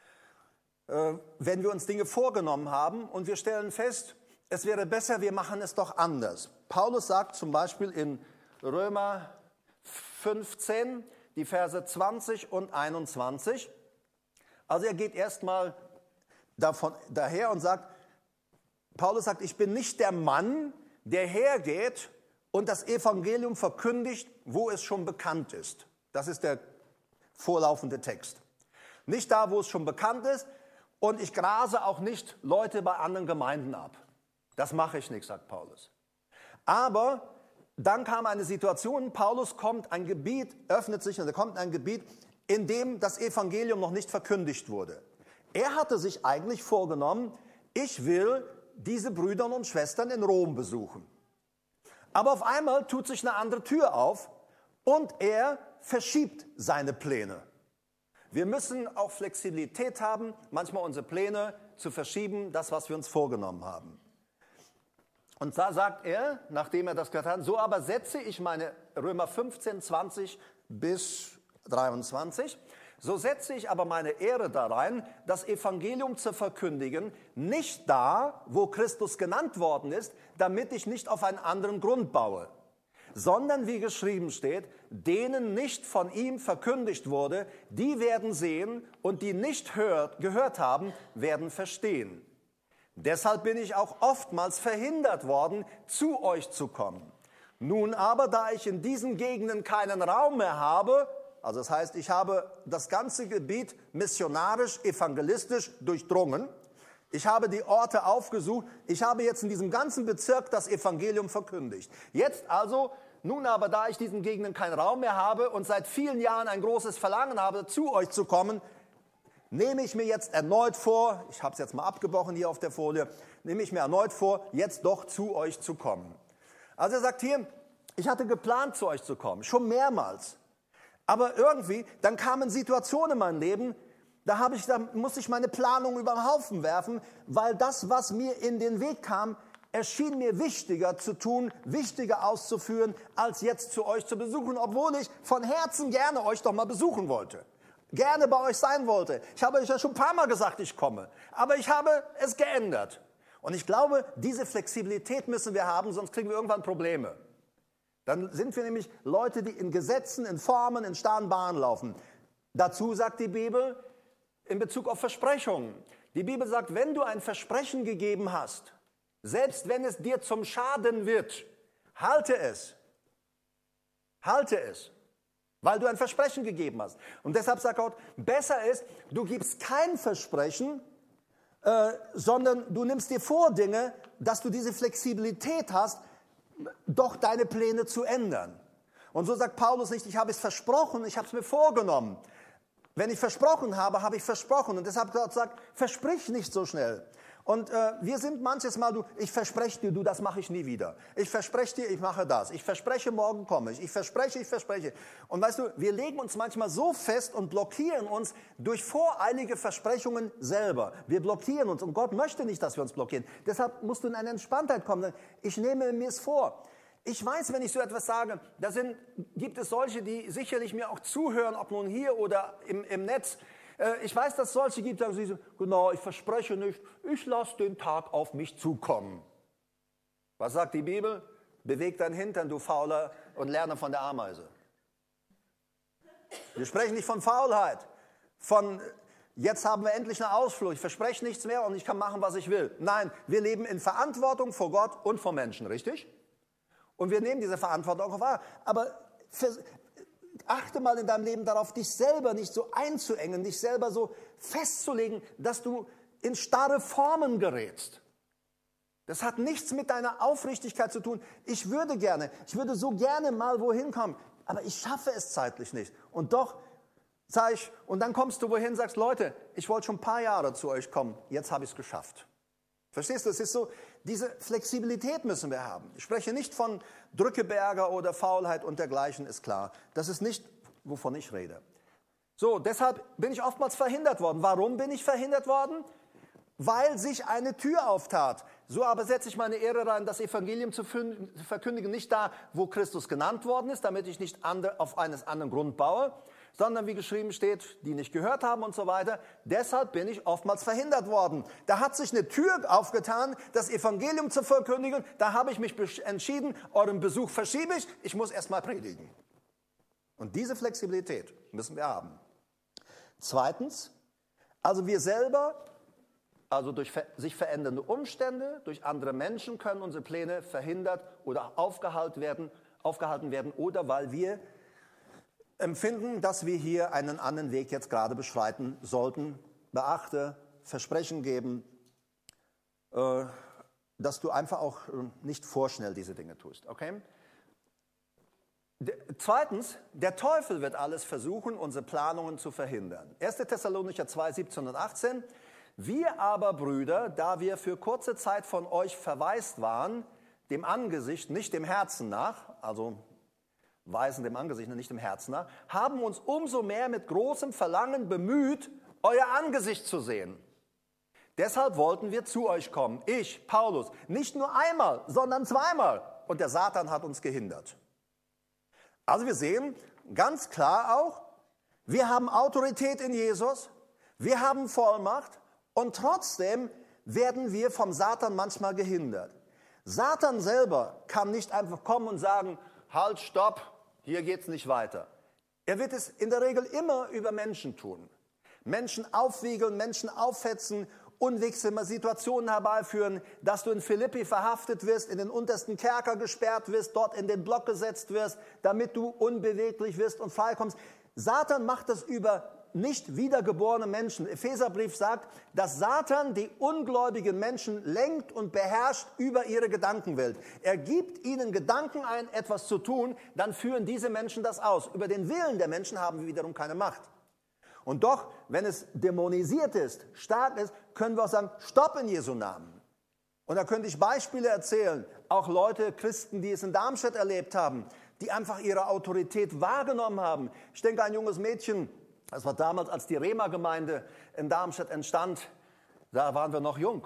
Äh, wenn wir uns Dinge vorgenommen haben und wir stellen fest, es wäre besser, wir machen es doch anders. Paulus sagt zum Beispiel in Römer fünfzehn, die Verse zwanzig und einundzwanzig. Also er geht erstmal davon daher und sagt, Paulus sagt, ich bin nicht der Mann, der hergeht und das Evangelium verkündigt, wo es schon bekannt ist. Das ist der vorlaufende Text. Nicht da, wo es schon bekannt ist, und ich grase auch nicht Leute bei anderen Gemeinden ab. Das mache ich nicht, sagt Paulus. Aber dann kam eine Situation, Paulus kommt ein Gebiet, öffnet sich und er kommt in ein Gebiet, in dem das Evangelium noch nicht verkündigt wurde. Er hatte sich eigentlich vorgenommen, ich will diese Brüder und Schwestern in Rom besuchen. Aber auf einmal tut sich eine andere Tür auf und er verschiebt seine Pläne. Wir müssen auch Flexibilität haben, manchmal unsere Pläne zu verschieben, das, was wir uns vorgenommen haben. Und da sagt er, nachdem er das getan hat, so aber setze ich meine, Römer fünfzehn, zwanzig bis dreiundzwanzig, so setze ich aber meine Ehre darein, das Evangelium zu verkündigen, nicht da, wo Christus genannt worden ist, damit ich nicht auf einen anderen Grund baue, sondern wie geschrieben steht, denen nicht von ihm verkündigt wurde, die werden sehen und die nicht hört, gehört haben, werden verstehen. Deshalb bin ich auch oftmals verhindert worden, zu euch zu kommen. Nun aber, da ich in diesen Gegenden keinen Raum mehr habe, also das heißt, ich habe das ganze Gebiet missionarisch, evangelistisch durchdrungen, ich habe die Orte aufgesucht, ich habe jetzt in diesem ganzen Bezirk das Evangelium verkündigt. Jetzt also, nun aber, da ich diesen Gegenden keinen Raum mehr habe und seit vielen Jahren ein großes Verlangen habe, zu euch zu kommen, nehme ich mir jetzt erneut vor, ich habe es jetzt mal abgebrochen hier auf der Folie, nehme ich mir erneut vor, jetzt doch zu euch zu kommen. Also er sagt hier, ich hatte geplant, zu euch zu kommen, schon mehrmals. Aber irgendwie, dann kamen Situationen in meinem Leben, da, habe ich, da musste ich meine Planung über den Haufen werfen, weil das, was mir in den Weg kam, erschien mir wichtiger zu tun, wichtiger auszuführen, als jetzt zu euch zu besuchen, obwohl ich von Herzen gerne euch doch mal besuchen wollte. Gerne bei euch sein wollte. Ich habe euch ja schon ein paar Mal gesagt, ich komme. Aber ich habe es geändert. Und ich glaube, diese Flexibilität müssen wir haben, sonst kriegen wir irgendwann Probleme. Dann sind wir nämlich Leute, die in Gesetzen, in Formen, in starren Bahnen laufen. Dazu sagt die Bibel in Bezug auf Versprechungen. Die Bibel sagt, wenn du ein Versprechen gegeben hast, selbst wenn es dir zum Schaden wird, halte es. Halte es. Weil du ein Versprechen gegeben hast. Und deshalb sagt Gott, besser ist, du gibst kein Versprechen, äh, sondern du nimmst dir vor Dinge, dass du diese Flexibilität hast, doch deine Pläne zu ändern. Und so sagt Paulus nicht, ich habe es versprochen, ich habe es mir vorgenommen. Wenn ich versprochen habe, habe ich versprochen. Und deshalb Gott sagt, versprich nicht so schnell. Und äh, wir sind manches Mal, du, ich verspreche dir, du, das mache ich nie wieder. Ich verspreche dir, ich mache das. Ich verspreche, morgen komme ich. Ich verspreche, ich verspreche. Und weißt du, wir legen uns manchmal so fest und blockieren uns durch voreilige Versprechungen selber. Wir blockieren uns und Gott möchte nicht, dass wir uns blockieren. Deshalb musst du in eine Entspanntheit kommen. Ich nehme mir es vor. Ich weiß, wenn ich so etwas sage, da sind, gibt es solche, die sicherlich mir auch zuhören, ob nun hier oder im, im Netz. Ich weiß, dass es solche gibt, die sagen, genau, ich verspreche nicht, ich lasse den Tag auf mich zukommen. Was sagt die Bibel? Beweg dein Hintern, du Fauler, und lerne von der Ameise. Wir sprechen nicht von Faulheit, von jetzt haben wir endlich eine Ausflucht, ich verspreche nichts mehr und ich kann machen, was ich will. Nein, wir leben in Verantwortung vor Gott und vor Menschen, richtig? Und wir nehmen diese Verantwortung auch wahr. Aber für, achte mal in deinem Leben darauf, dich selber nicht so einzuengen, dich selber so festzulegen, dass du in starre Formen gerätst. Das hat nichts mit deiner Aufrichtigkeit zu tun. Ich würde gerne, ich würde so gerne mal wohin kommen, aber ich schaffe es zeitlich nicht. Und doch sage ich, und dann kommst du wohin und sagst, Leute, ich wollte schon ein paar Jahre zu euch kommen, jetzt habe ich es geschafft. Verstehst du, es ist so, Diese Flexibilität müssen wir haben. Ich spreche nicht von Drückeberger oder Faulheit und dergleichen, ist klar. Das ist nicht, wovon ich rede. So, deshalb bin ich oftmals verhindert worden. Warum bin ich verhindert worden? Weil sich eine Tür auftat. So aber setze ich meine Ehre rein, das Evangelium zu verkündigen, nicht da, wo Christus genannt worden ist, damit ich nicht auf eines anderen Grund baue, sondern wie geschrieben steht, die nicht gehört haben und so weiter. Deshalb bin ich oftmals verhindert worden. Da hat sich eine Tür aufgetan, das Evangelium zu verkündigen. Da habe ich mich entschieden, euren Besuch verschiebe ich, ich muss erst mal predigen. Und diese Flexibilität müssen wir haben. Zweitens, also wir selber, also durch sich verändernde Umstände, durch andere Menschen können unsere Pläne verhindert oder aufgehalten werden, aufgehalten werden oder weil wir empfinden, dass wir hier einen anderen Weg jetzt gerade beschreiten sollten. Beachte, Versprechen geben, äh, dass du einfach auch nicht vorschnell diese Dinge tust. Okay? De- Zweitens, der Teufel wird alles versuchen, unsere Planungen zu verhindern. erster Thessalonicher zwei, siebzehn und achtzehn. Wir aber, Brüder, da wir für kurze Zeit von euch verwaist waren, dem Angesicht, nicht dem Herzen nach, also weisen dem Angesicht, nicht dem Herzen nach, haben uns umso mehr mit großem Verlangen bemüht, euer Angesicht zu sehen. Deshalb wollten wir zu euch kommen, ich, Paulus, nicht nur einmal, sondern zweimal. Und der Satan hat uns gehindert. Also wir sehen ganz klar auch, wir haben Autorität in Jesus, wir haben Vollmacht und trotzdem werden wir vom Satan manchmal gehindert. Satan selber kann nicht einfach kommen und sagen, halt, stopp, hier geht's nicht weiter. Er wird es in der Regel immer über Menschen tun. Menschen aufwiegeln, Menschen aufhetzen, unwegsame Situationen herbeiführen, dass du in Philippi verhaftet wirst, in den untersten Kerker gesperrt wirst, dort in den Block gesetzt wirst, damit du unbeweglich wirst und freikommst. Satan macht das über nicht wiedergeborene Menschen. Epheserbrief sagt, dass Satan die ungläubigen Menschen lenkt und beherrscht über ihre Gedankenwelt. Er gibt ihnen Gedanken ein, etwas zu tun, dann führen diese Menschen das aus. Über den Willen der Menschen haben wir wiederum keine Macht. Und doch, wenn es dämonisiert ist, stark ist, können wir auch sagen, stopp in Jesu Namen. Und da könnte ich Beispiele erzählen, auch Leute, Christen, die es in Darmstadt erlebt haben, die einfach ihre Autorität wahrgenommen haben. Ich denke, ein junges Mädchen, das war damals, als die Rema-Gemeinde in Darmstadt entstand, da waren wir noch jung.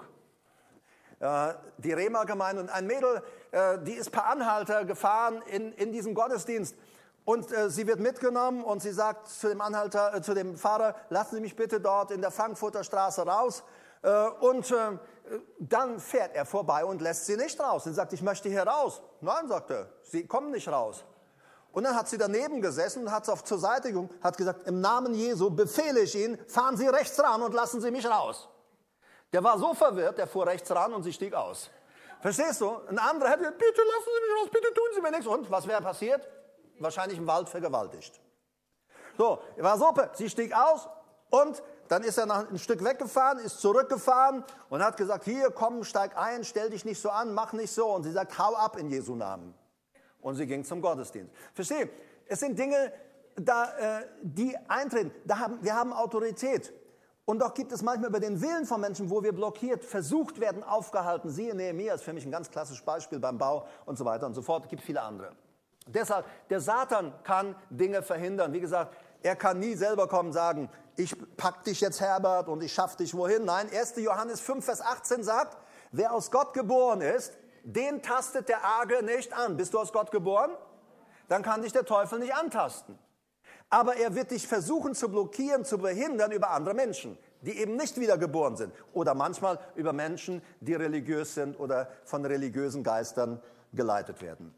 Äh, die Rema-Gemeinde und ein Mädel, äh, die ist per Anhalter gefahren in, in diesen Gottesdienst. Und äh, sie wird mitgenommen und sie sagt zu dem Anhalter, äh, zu dem Fahrer, lassen Sie mich bitte dort in der Frankfurter Straße raus. Äh, und äh, dann fährt er vorbei und lässt sie nicht raus. Sie sagt, ich möchte hier raus. Nein, sagt er, Sie kommen nicht raus. Und dann hat sie daneben gesessen und hat es auf zur Seite gehoben, hat gesagt, im Namen Jesu befehle ich Ihnen, fahren Sie rechts ran und lassen Sie mich raus. Der war so verwirrt, der fuhr rechts ran und sie stieg aus. Verstehst du? Ein anderer hätte gesagt, bitte lassen Sie mich raus, bitte tun Sie mir nichts. Und was wäre passiert? Wahrscheinlich im Wald vergewaltigt. So, war super. Sie stieg aus und dann ist er noch ein Stück weggefahren, ist zurückgefahren und hat gesagt, hier, komm, steig ein, stell dich nicht so an, mach nicht so. Und sie sagt, hau ab in Jesu Namen. Und sie ging zum Gottesdienst. Verstehe, es sind Dinge, da, äh, die eintreten. Da haben, wir haben Autorität. Und doch gibt es manchmal über den Willen von Menschen, wo wir blockiert, versucht werden, aufgehalten. Siehe Nehemia ist für mich ein ganz klassisches Beispiel beim Bau und so weiter und so fort. Es gibt viele andere. Deshalb, der Satan kann Dinge verhindern. Wie gesagt, er kann nie selber kommen und sagen, ich pack dich jetzt, Herbert, und ich schaff dich wohin. Nein, erster Johannes fünf, Vers achtzehn sagt, wer aus Gott geboren ist, den tastet der Arge nicht an. Bist du aus Gott geboren? Dann kann dich der Teufel nicht antasten. Aber er wird dich versuchen zu blockieren, zu behindern über andere Menschen, die eben nicht wiedergeboren sind. Oder manchmal über Menschen, die religiös sind oder von religiösen Geistern geleitet werden.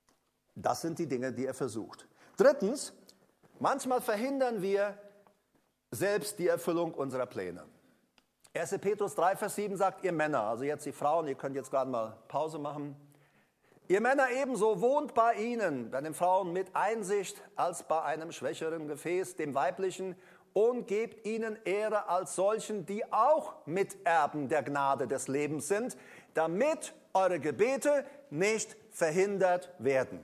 Das sind die Dinge, die er versucht. Drittens, manchmal verhindern wir selbst die Erfüllung unserer Pläne. erster Petrus drei, Vers sieben sagt, ihr Männer, also jetzt die Frauen, ihr könnt jetzt gerade mal Pause machen. Ihr Männer ebenso wohnt bei ihnen, bei den Frauen mit Einsicht als bei einem schwächeren Gefäß, dem weiblichen, und gebt ihnen Ehre als solchen, die auch Miterben der Gnade des Lebens sind, damit eure Gebete nicht verhindert werden.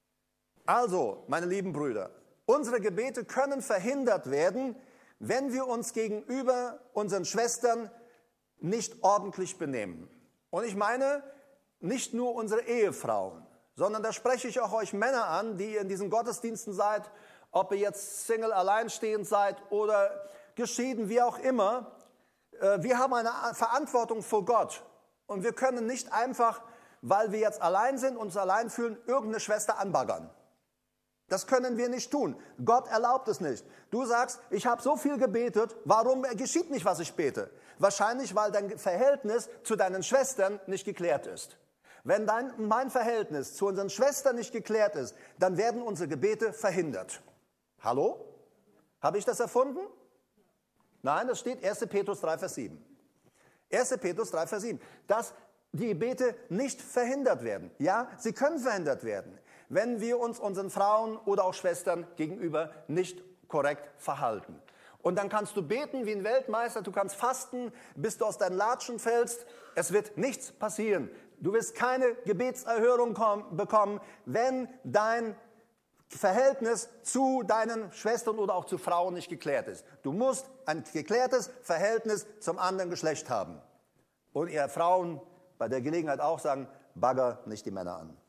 Also, meine lieben Brüder, unsere Gebete können verhindert werden, wenn wir uns gegenüber unseren Schwestern nicht ordentlich benehmen. Und ich meine nicht nur unsere Ehefrauen, sondern da spreche ich auch euch Männer an, die ihr in diesen Gottesdiensten seid, ob ihr jetzt Single, alleinstehend seid oder geschieden, wie auch immer. Wir haben eine Verantwortung vor Gott und wir können nicht einfach, weil wir jetzt allein sind, uns allein fühlen, irgendeine Schwester anbaggern. Das können wir nicht tun. Gott erlaubt es nicht. Du sagst, ich habe so viel gebetet, warum geschieht nicht, was ich bete? Wahrscheinlich, weil dein Verhältnis zu deinen Schwestern nicht geklärt ist. Wenn dein, mein Verhältnis zu unseren Schwestern nicht geklärt ist, dann werden unsere Gebete verhindert. Hallo? Habe ich das erfunden? Nein, das steht erster Petrus drei, Vers sieben. erster Petrus drei, Vers sieben. Dass die Gebete nicht verhindert werden. Ja, sie können verhindert werden, wenn wir uns unseren Frauen oder auch Schwestern gegenüber nicht korrekt verhalten. Und dann kannst du beten wie ein Weltmeister, du kannst fasten, bis du aus deinen Latschen fällst. Es wird nichts passieren. Du wirst keine Gebetserhörung bekommen, wenn dein Verhältnis zu deinen Schwestern oder auch zu Frauen nicht geklärt ist. Du musst ein geklärtes Verhältnis zum anderen Geschlecht haben. Und ihr Frauen bei der Gelegenheit auch sagen, bagger nicht die Männer an.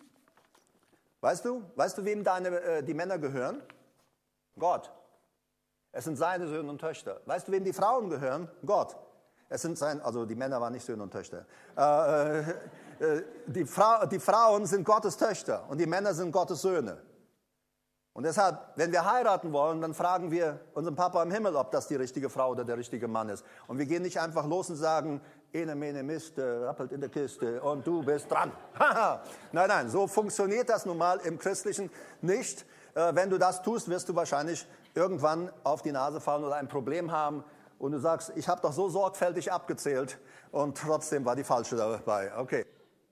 Weißt du, weißt du, wem deine, äh, die Männer gehören? Gott. Es sind seine Söhne und Töchter. Weißt du, wem die Frauen gehören? Gott. Es sind sein, also die Männer waren nicht Söhne und Töchter. Äh, äh, die, Fra die Frauen sind Gottes Töchter und die Männer sind Gottes Söhne. Und deshalb, wenn wir heiraten wollen, dann fragen wir unseren Papa im Himmel, ob das die richtige Frau oder der richtige Mann ist. Und wir gehen nicht einfach los und sagen, ene, mene, miste, rappelt in der Kiste und du bist dran. Nein, nein, so funktioniert das nun mal im Christlichen nicht. Äh, wenn du das tust, wirst du wahrscheinlich irgendwann auf die Nase fallen oder ein Problem haben. Und du sagst, ich habe doch so sorgfältig abgezählt und trotzdem war die falsche dabei. Okay.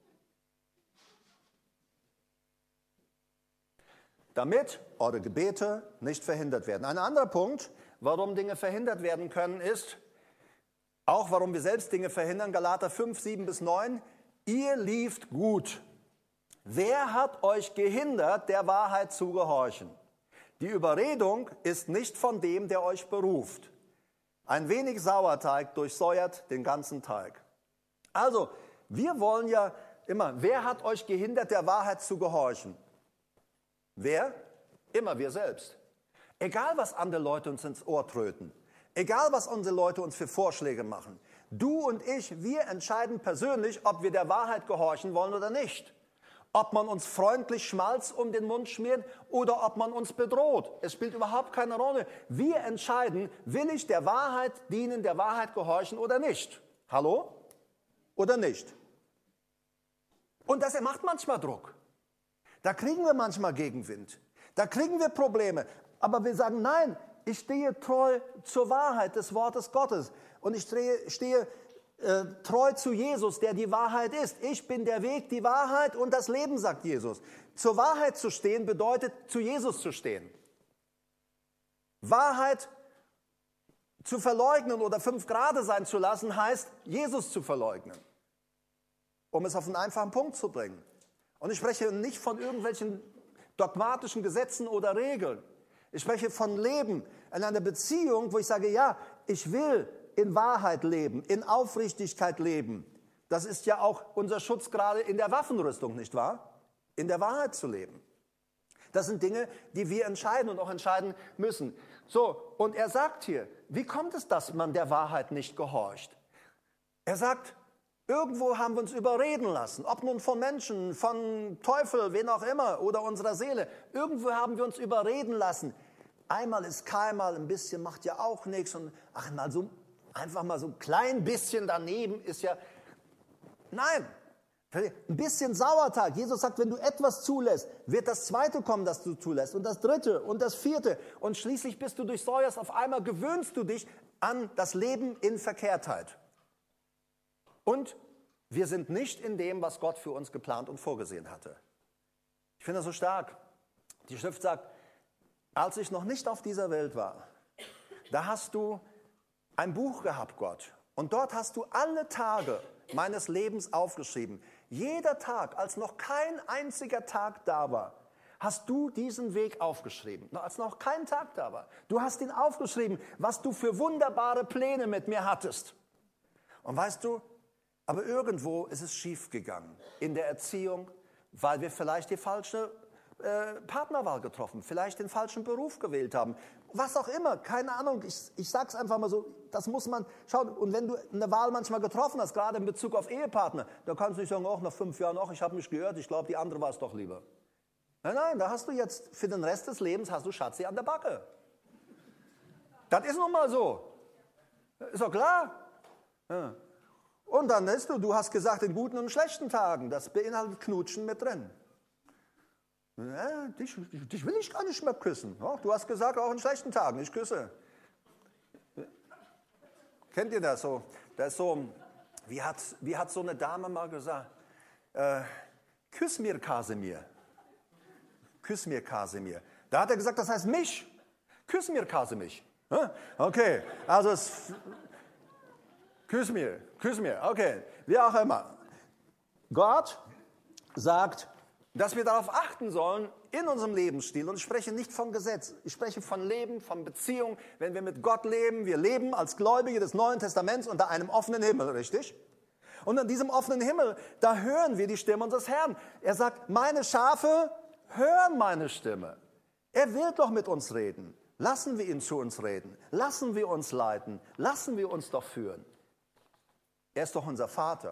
Damit eure Gebete nicht verhindert werden. Ein anderer Punkt, warum Dinge verhindert werden können, ist, auch warum wir selbst Dinge verhindern, Galater fünf, sieben bis neun, ihr lieft gut. Wer hat euch gehindert, der Wahrheit zu gehorchen? Die Überredung ist nicht von dem, der euch beruft. Ein wenig Sauerteig durchsäuert den ganzen Teig. Also, wir wollen ja immer, wer hat euch gehindert, der Wahrheit zu gehorchen? Wer? Immer wir selbst. Egal, was andere Leute uns ins Ohr tröten, egal, was unsere Leute uns für Vorschläge machen, du und ich, wir entscheiden persönlich, ob wir der Wahrheit gehorchen wollen oder nicht. Ob man uns freundlich Schmalz um den Mund schmiert oder ob man uns bedroht. Es spielt überhaupt keine Rolle. Wir entscheiden, will ich der Wahrheit dienen, der Wahrheit gehorchen oder nicht. Hallo? Oder nicht? Und das macht manchmal Druck. Da kriegen wir manchmal Gegenwind. Da kriegen wir Probleme. Aber wir sagen, nein, ich stehe treu zur Wahrheit des Wortes Gottes. Und ich stehe, stehe äh, treu zu Jesus, der die Wahrheit ist. Ich bin der Weg, die Wahrheit und das Leben, sagt Jesus. Zur Wahrheit zu stehen bedeutet, zu Jesus zu stehen. Wahrheit zu verleugnen oder fünf Grade sein zu lassen, heißt, Jesus zu verleugnen. Um es auf einen einfachen Punkt zu bringen. Und ich spreche nicht von irgendwelchen dogmatischen Gesetzen oder Regeln. Ich spreche von Leben, in einer Beziehung, wo ich sage, ja, ich will in Wahrheit leben, in Aufrichtigkeit leben. Das ist ja auch unser Schutz gerade in der Waffenrüstung, nicht wahr? In der Wahrheit zu leben. Das sind Dinge, die wir entscheiden und auch entscheiden müssen. So, und er sagt hier, wie kommt es, dass man der Wahrheit nicht gehorcht? Er sagt, irgendwo haben wir uns überreden lassen, ob nun von Menschen, von Teufel, wen auch immer, oder unserer Seele. Irgendwo haben wir uns überreden lassen. Einmal ist keinmal, ein bisschen macht ja auch nichts. Und ach, mal so, einfach mal so ein klein bisschen daneben ist ja, nein, ein bisschen Sauerteig. Jesus sagt, wenn du etwas zulässt, wird das zweite kommen, das du zulässt, und das dritte und das vierte. Und schließlich bist du durchsäuerst, auf einmal gewöhnst du dich an das Leben in Verkehrtheit. Und wir sind nicht in dem, was Gott für uns geplant und vorgesehen hatte. Ich finde das so stark. Die Schrift sagt, als ich noch nicht auf dieser Welt war, da hast du ein Buch gehabt, Gott. Und dort hast du alle Tage meines Lebens aufgeschrieben. Jeder Tag, als noch kein einziger Tag da war, hast du diesen Weg aufgeschrieben. Als noch kein Tag da war. Du hast ihn aufgeschrieben, was du für wunderbare Pläne mit mir hattest. Und weißt du, Aber irgendwo ist es schiefgegangen in der Erziehung, weil wir vielleicht die falsche äh, Partnerwahl getroffen, vielleicht den falschen Beruf gewählt haben. Was auch immer, keine Ahnung, ich, ich sage es einfach mal so, das muss man schauen. Und wenn du eine Wahl manchmal getroffen hast, gerade in Bezug auf Ehepartner, da kannst du nicht sagen, oh, nach fünf Jahren, oh, ich habe mich gehört, ich glaube, die andere war es doch lieber. Nein, nein, da hast du jetzt für den Rest des Lebens, hast du Schatzi an der Backe. Das ist nun mal so. Ist doch klar. Ja. Und dann ist du, du hast gesagt, in guten und schlechten Tagen, das beinhaltet Knutschen mit drin. Ja, dich, dich will ich gar nicht mehr küssen. Ja, du hast gesagt, auch in schlechten Tagen, ich küsse. Kennt ihr das so? Das ist so, wie hat, wie hat so eine Dame mal gesagt, äh, küss mir Kasimir. Küss mir Kasimir. Da hat er gesagt, das heißt mich. Küss mir Kasimir. Okay, also es, küss mir, küss mir, okay, wie auch immer. Gott sagt, dass wir darauf achten sollen in unserem Lebensstil. Und ich spreche nicht von Gesetz, ich spreche von Leben, von Beziehung. Wenn wir mit Gott leben, wir leben als Gläubige des Neuen Testaments unter einem offenen Himmel, richtig? Und an diesem offenen Himmel, da hören wir die Stimme unseres Herrn. Er sagt, meine Schafe hören meine Stimme. Er will doch mit uns reden. Lassen wir ihn zu uns reden. Lassen wir uns leiten. Lassen wir uns doch führen. Er ist doch unser Vater.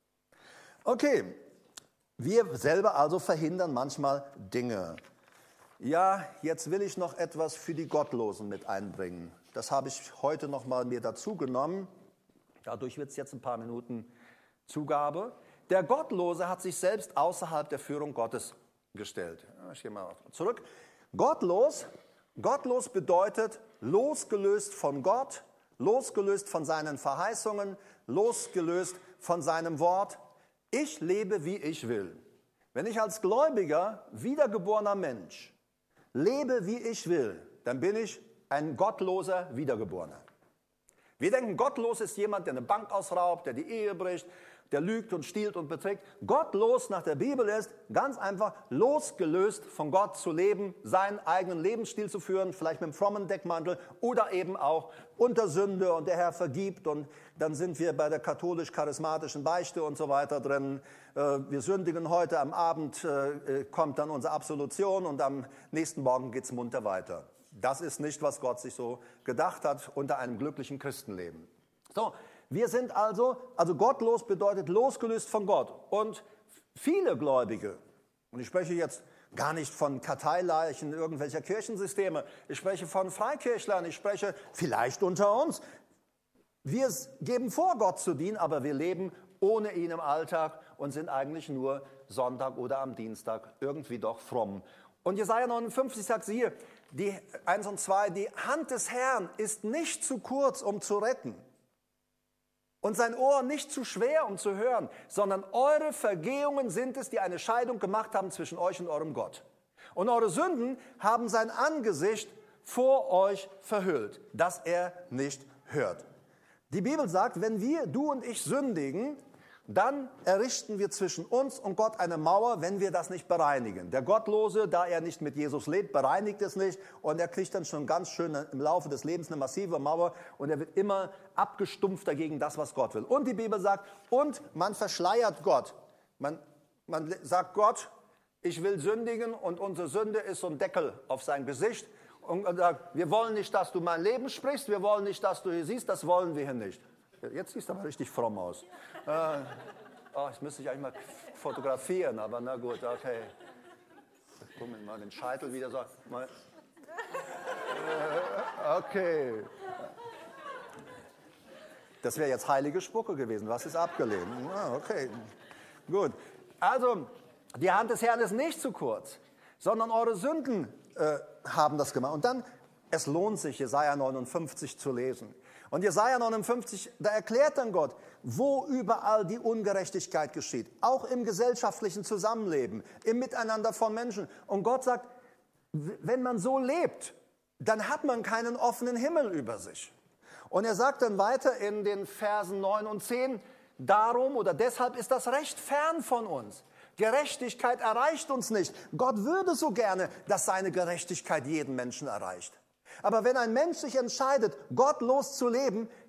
Okay, wir selber also verhindern manchmal Dinge. Ja, jetzt will ich noch etwas für die Gottlosen mit einbringen. Das habe ich heute noch mal mir dazu genommen. Dadurch wird es jetzt ein paar Minuten Zugabe. Der Gottlose hat sich selbst außerhalb der Führung Gottes gestellt. Ich gehe mal zurück. Gottlos, gottlos bedeutet losgelöst von Gott, losgelöst von seinen Verheißungen, losgelöst von seinem Wort. Ich lebe, wie ich will. Wenn ich als gläubiger, wiedergeborener Mensch lebe, wie ich will, dann bin ich ein gottloser Wiedergeborener. Wir denken, gottlos ist jemand, der eine Bank ausraubt, der die Ehe bricht, der lügt und stiehlt und beträgt. Gottlos nach der Bibel ist ganz einfach losgelöst von Gott zu leben, seinen eigenen Lebensstil zu führen, vielleicht mit einem frommen Deckmantel oder eben auch unter Sünde und der Herr vergibt und dann sind wir bei der katholisch-charismatischen Beichte und so weiter drin. Wir sündigen heute, am Abend kommt dann unsere Absolution und am nächsten Morgen geht es munter weiter. Das ist nicht, was Gott sich so gedacht hat unter einem glücklichen Christenleben. So. Wir sind also, also gottlos bedeutet losgelöst von Gott. Und viele Gläubige, und ich spreche jetzt gar nicht von Karteileichen irgendwelcher Kirchensysteme, ich spreche von Freikirchlern, ich spreche vielleicht unter uns. Wir geben vor, Gott zu dienen, aber wir leben ohne ihn im Alltag und sind eigentlich nur Sonntag oder am Dienstag irgendwie doch fromm. Und Jesaja neunundfünfzig sagt sie hier, die eins und zwei, die Hand des Herrn ist nicht zu kurz, um zu retten. Und sein Ohr nicht zu schwer, um zu hören, sondern eure Vergehungen sind es, die eine Scheidung gemacht haben zwischen euch und eurem Gott. Und eure Sünden haben sein Angesicht vor euch verhüllt, dass er nicht hört. Die Bibel sagt, wenn wir, du und ich, sündigen, dann errichten wir zwischen uns und Gott eine Mauer, wenn wir das nicht bereinigen. Der Gottlose, da er nicht mit Jesus lebt, bereinigt es nicht und er kriegt dann schon ganz schön im Laufe des Lebens eine massive Mauer und er wird immer abgestumpfter gegen das, was Gott will. Und die Bibel sagt, und man verschleiert Gott. Man, man sagt Gott, ich will sündigen und unsere Sünde ist so ein Deckel auf sein Gesicht und sagt, wir wollen nicht, dass du mein Leben sprichst, wir wollen nicht, dass du hier siehst, das wollen wir hier nicht. Jetzt siehst du aber richtig fromm aus. Äh, oh, das müsste ich eigentlich mal fotografieren, aber na gut, okay. Guck mir mal den Scheitel wieder so. Mal. Äh, okay. Das wäre jetzt heilige Spucke gewesen. Was ist abgelehnt? Ah, okay. Gut. Also, die Hand des Herrn ist nicht zu kurz, sondern eure Sünden äh, haben das gemacht. Und dann, es lohnt sich, Jesaja neunundfünfzig zu lesen. Und Jesaja neunundfünfzig, da erklärt dann Gott, wo überall die Ungerechtigkeit geschieht, auch im gesellschaftlichen Zusammenleben, im Miteinander von Menschen. Und Gott sagt, wenn man so lebt, dann hat man keinen offenen Himmel über sich. Und er sagt dann weiter in den Versen neun und zehn, darum oder deshalb ist das Recht fern von uns. Gerechtigkeit erreicht uns nicht. Gott würde so gerne, dass seine Gerechtigkeit jeden Menschen erreicht. Aber wenn ein Mensch sich entscheidet, gottlos zu leben,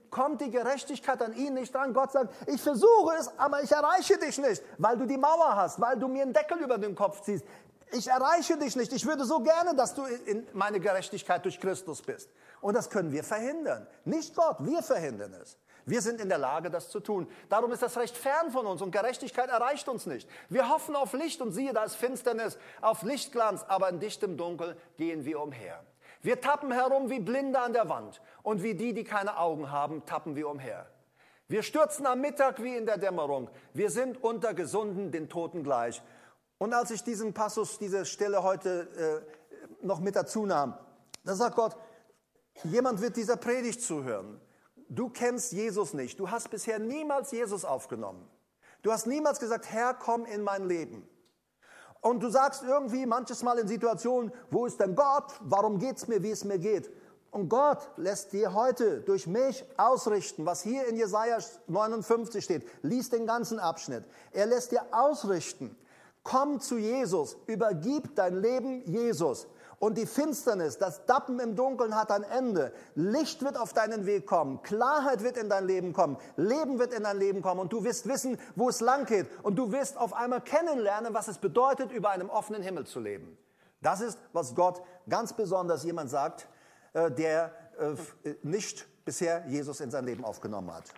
kommt die Gerechtigkeit an ihn nicht dran. Gott sagt, ich versuche es, aber ich erreiche dich nicht, weil du die Mauer hast, weil du mir einen Deckel über den Kopf ziehst. Ich erreiche dich nicht. Ich würde so gerne, dass du in meine Gerechtigkeit durch Christus bist. Und das können wir verhindern. Nicht Gott, wir verhindern es. Wir sind in der Lage, das zu tun. Darum ist das Recht fern von uns und Gerechtigkeit erreicht uns nicht. Wir hoffen auf Licht und siehe, da ist Finsternis, auf Lichtglanz, aber in dichtem Dunkel gehen wir umher. Wir tappen herum wie Blinde an der Wand und wie die, die keine Augen haben, tappen wir umher. Wir stürzen am Mittag wie in der Dämmerung. Wir sind unter Gesunden den Toten gleich. Und als ich diesen Passus, diese Stelle heute äh, noch mit dazu nahm, da sagt Gott, jemand wird dieser Predigt zuhören. Du kennst Jesus nicht. Du hast bisher niemals Jesus aufgenommen. Du hast niemals gesagt, Herr, komm in mein Leben. Und du sagst irgendwie manches Mal in Situationen, wo ist denn Gott? Warum geht es mir, wie es mir geht? Und Gott lässt dir heute durch mich ausrichten, was hier in Jesaja neunundfünfzig steht. Lies den ganzen Abschnitt. Er lässt dir ausrichten. Komm zu Jesus, übergib dein Leben Jesus. Und die Finsternis, das Dappen im Dunkeln hat ein Ende. Licht wird auf deinen Weg kommen. Klarheit wird in dein Leben kommen. Leben wird in dein Leben kommen. Und du wirst wissen, wo es lang geht. Und du wirst auf einmal kennenlernen, was es bedeutet, über einem offenen Himmel zu leben. Das ist, was Gott ganz besonders jemand sagt, der nicht bisher Jesus in sein Leben aufgenommen hat.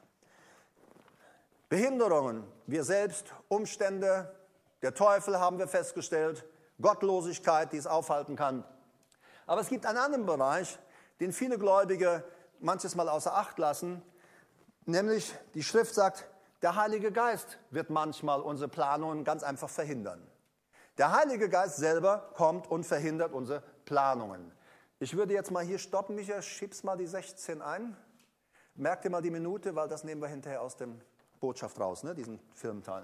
Behinderungen, wir selbst, Umstände, der Teufel haben wir festgestellt, Gottlosigkeit, die es aufhalten kann. Aber es gibt einen anderen Bereich, den viele Gläubige manches Mal außer Acht lassen, nämlich die Schrift sagt, der Heilige Geist wird manchmal unsere Planungen ganz einfach verhindern. Der Heilige Geist selber kommt und verhindert unsere Planungen. Ich würde jetzt mal hier stoppen, Micha, schieb's mal die sechzehn ein. Merkt ihr mal die Minute, weil das nehmen wir hinterher aus der Botschaft raus, ne, diesen Filmteil.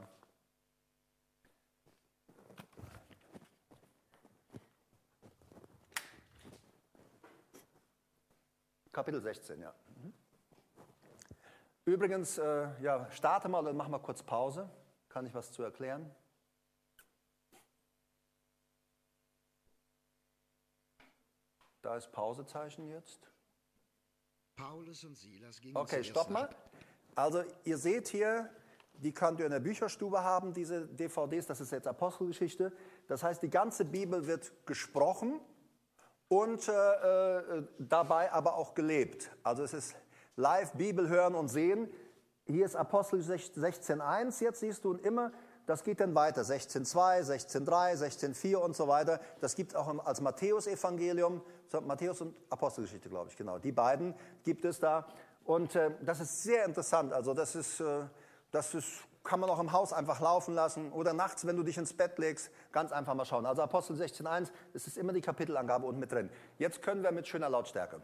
Kapitel sechzehn, ja. Übrigens, äh, ja, starte mal und mach mal kurz Pause. Kann ich was zu erklären? Da ist Pausezeichen jetzt. Paulus und Silas gingen Okay, stopp mal. Also ihr seht hier, die könnt ihr in der Bücherstube haben, diese D V Ds, das ist jetzt Apostelgeschichte. Das heißt, die ganze Bibel wird gesprochen und äh, äh, dabei aber auch gelebt. Also es ist live Bibel hören und sehen. Hier ist Apostel sechzehn eins, jetzt siehst du, und immer, das geht dann weiter, sechzehn zwei, sechzehn drei, sechzehn vier und so weiter. Das gibt es auch als Matthäus-Evangelium, Matthäus und Apostelgeschichte, glaube ich, genau. Die beiden gibt es da. Und äh, das ist sehr interessant. Also das ist, äh, das ist, kann man auch im Haus einfach laufen lassen oder nachts, wenn du dich ins Bett legst, ganz einfach mal schauen. Also Apostel sechzehn eins, es ist immer die Kapitelangabe unten mit drin. Jetzt können wir mit schöner Lautstärke.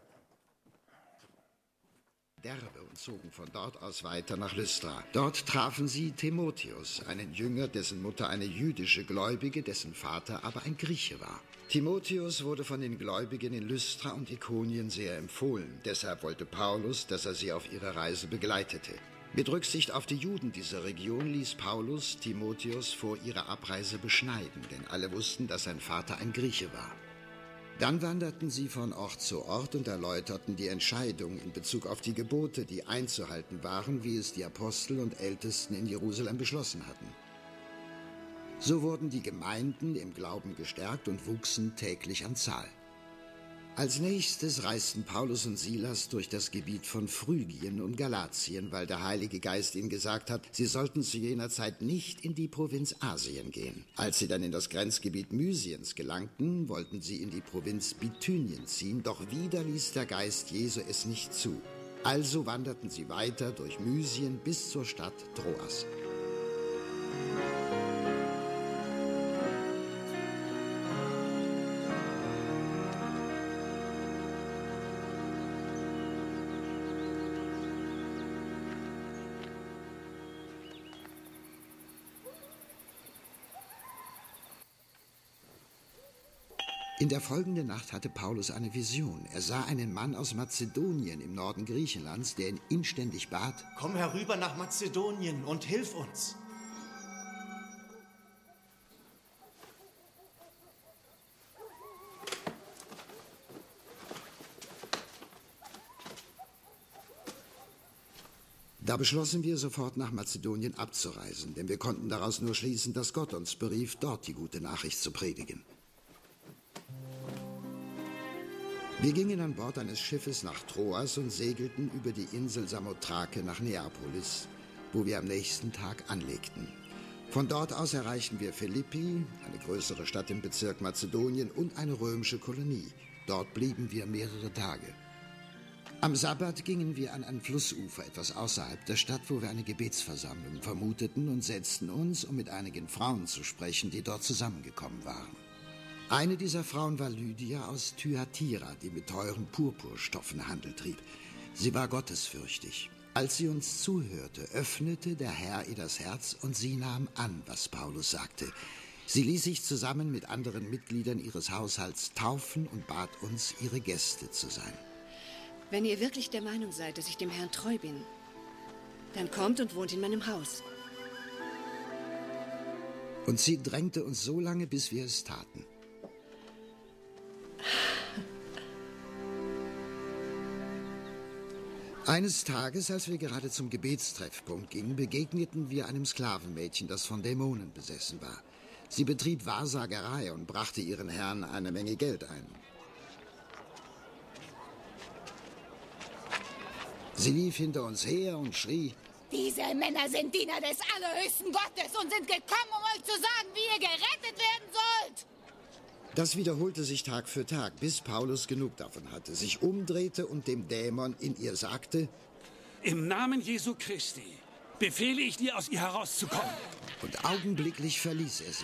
Derbe und zogen von dort aus weiter nach Lystra. Dort trafen sie Timotheus, einen Jünger, dessen Mutter eine jüdische Gläubige, dessen Vater aber ein Grieche war. Timotheus wurde von den Gläubigen in Lystra und Ikonien sehr empfohlen. Deshalb wollte Paulus, dass er sie auf ihrer Reise begleitete. Mit Rücksicht auf die Juden dieser Region ließ Paulus Timotheus vor ihrer Abreise beschneiden, denn alle wussten, dass sein Vater ein Grieche war. Dann wanderten sie von Ort zu Ort und erläuterten die Entscheidung in Bezug auf die Gebote, die einzuhalten waren, wie es die Apostel und Ältesten in Jerusalem beschlossen hatten. So wurden die Gemeinden im Glauben gestärkt und wuchsen täglich an Zahl. Als nächstes reisten Paulus und Silas durch das Gebiet von Phrygien und Galatien, weil der Heilige Geist ihnen gesagt hat, sie sollten zu jener Zeit nicht in die Provinz Asien gehen. Als sie dann in das Grenzgebiet Mysiens gelangten, wollten sie in die Provinz Bithynien ziehen, doch wieder ließ der Geist Jesu es nicht zu. Also wanderten sie weiter durch Mysien bis zur Stadt Troas. In der folgenden Nacht hatte Paulus eine Vision. Er sah einen Mann aus Mazedonien im Norden Griechenlands, der ihn inständig bat: Komm herüber nach Mazedonien und hilf uns. Da beschlossen wir, sofort nach Mazedonien abzureisen, denn wir konnten daraus nur schließen, dass Gott uns berief, dort die gute Nachricht zu predigen. Wir gingen an Bord eines Schiffes nach Troas und segelten über die Insel Samothrake nach Neapolis, wo wir am nächsten Tag anlegten. Von dort aus erreichten wir Philippi, eine größere Stadt im Bezirk Mazedonien, und eine römische Kolonie. Dort blieben wir mehrere Tage. Am Sabbat gingen wir an ein Flussufer etwas außerhalb der Stadt, wo wir eine Gebetsversammlung vermuteten, und setzten uns, um mit einigen Frauen zu sprechen, die dort zusammengekommen waren. Eine dieser Frauen war Lydia aus Thyatira, die mit teuren Purpurstoffen Handel trieb. Sie war gottesfürchtig. Als sie uns zuhörte, öffnete der Herr ihr das Herz und sie nahm an, was Paulus sagte. Sie ließ sich zusammen mit anderen Mitgliedern ihres Haushalts taufen und bat uns, ihre Gäste zu sein. Wenn ihr wirklich der Meinung seid, dass ich dem Herrn treu bin, dann kommt und wohnt in meinem Haus. Und sie drängte uns so lange, bis wir es taten. Eines Tages, als wir gerade zum Gebetstreffpunkt gingen, begegneten wir einem Sklavenmädchen, das von Dämonen besessen war. Sie betrieb Wahrsagerei und brachte ihren Herrn eine Menge Geld ein. Sie lief hinter uns her und schrie: Diese Männer sind Diener des allerhöchsten Gottes und sind gekommen, um euch zu sagen, wie ihr gerettet werden sollt. Das wiederholte sich Tag für Tag, bis Paulus genug davon hatte, sich umdrehte und dem Dämon in ihr sagte: Im Namen Jesu Christi befehle ich dir, aus ihr herauszukommen. Und augenblicklich verließ er sie.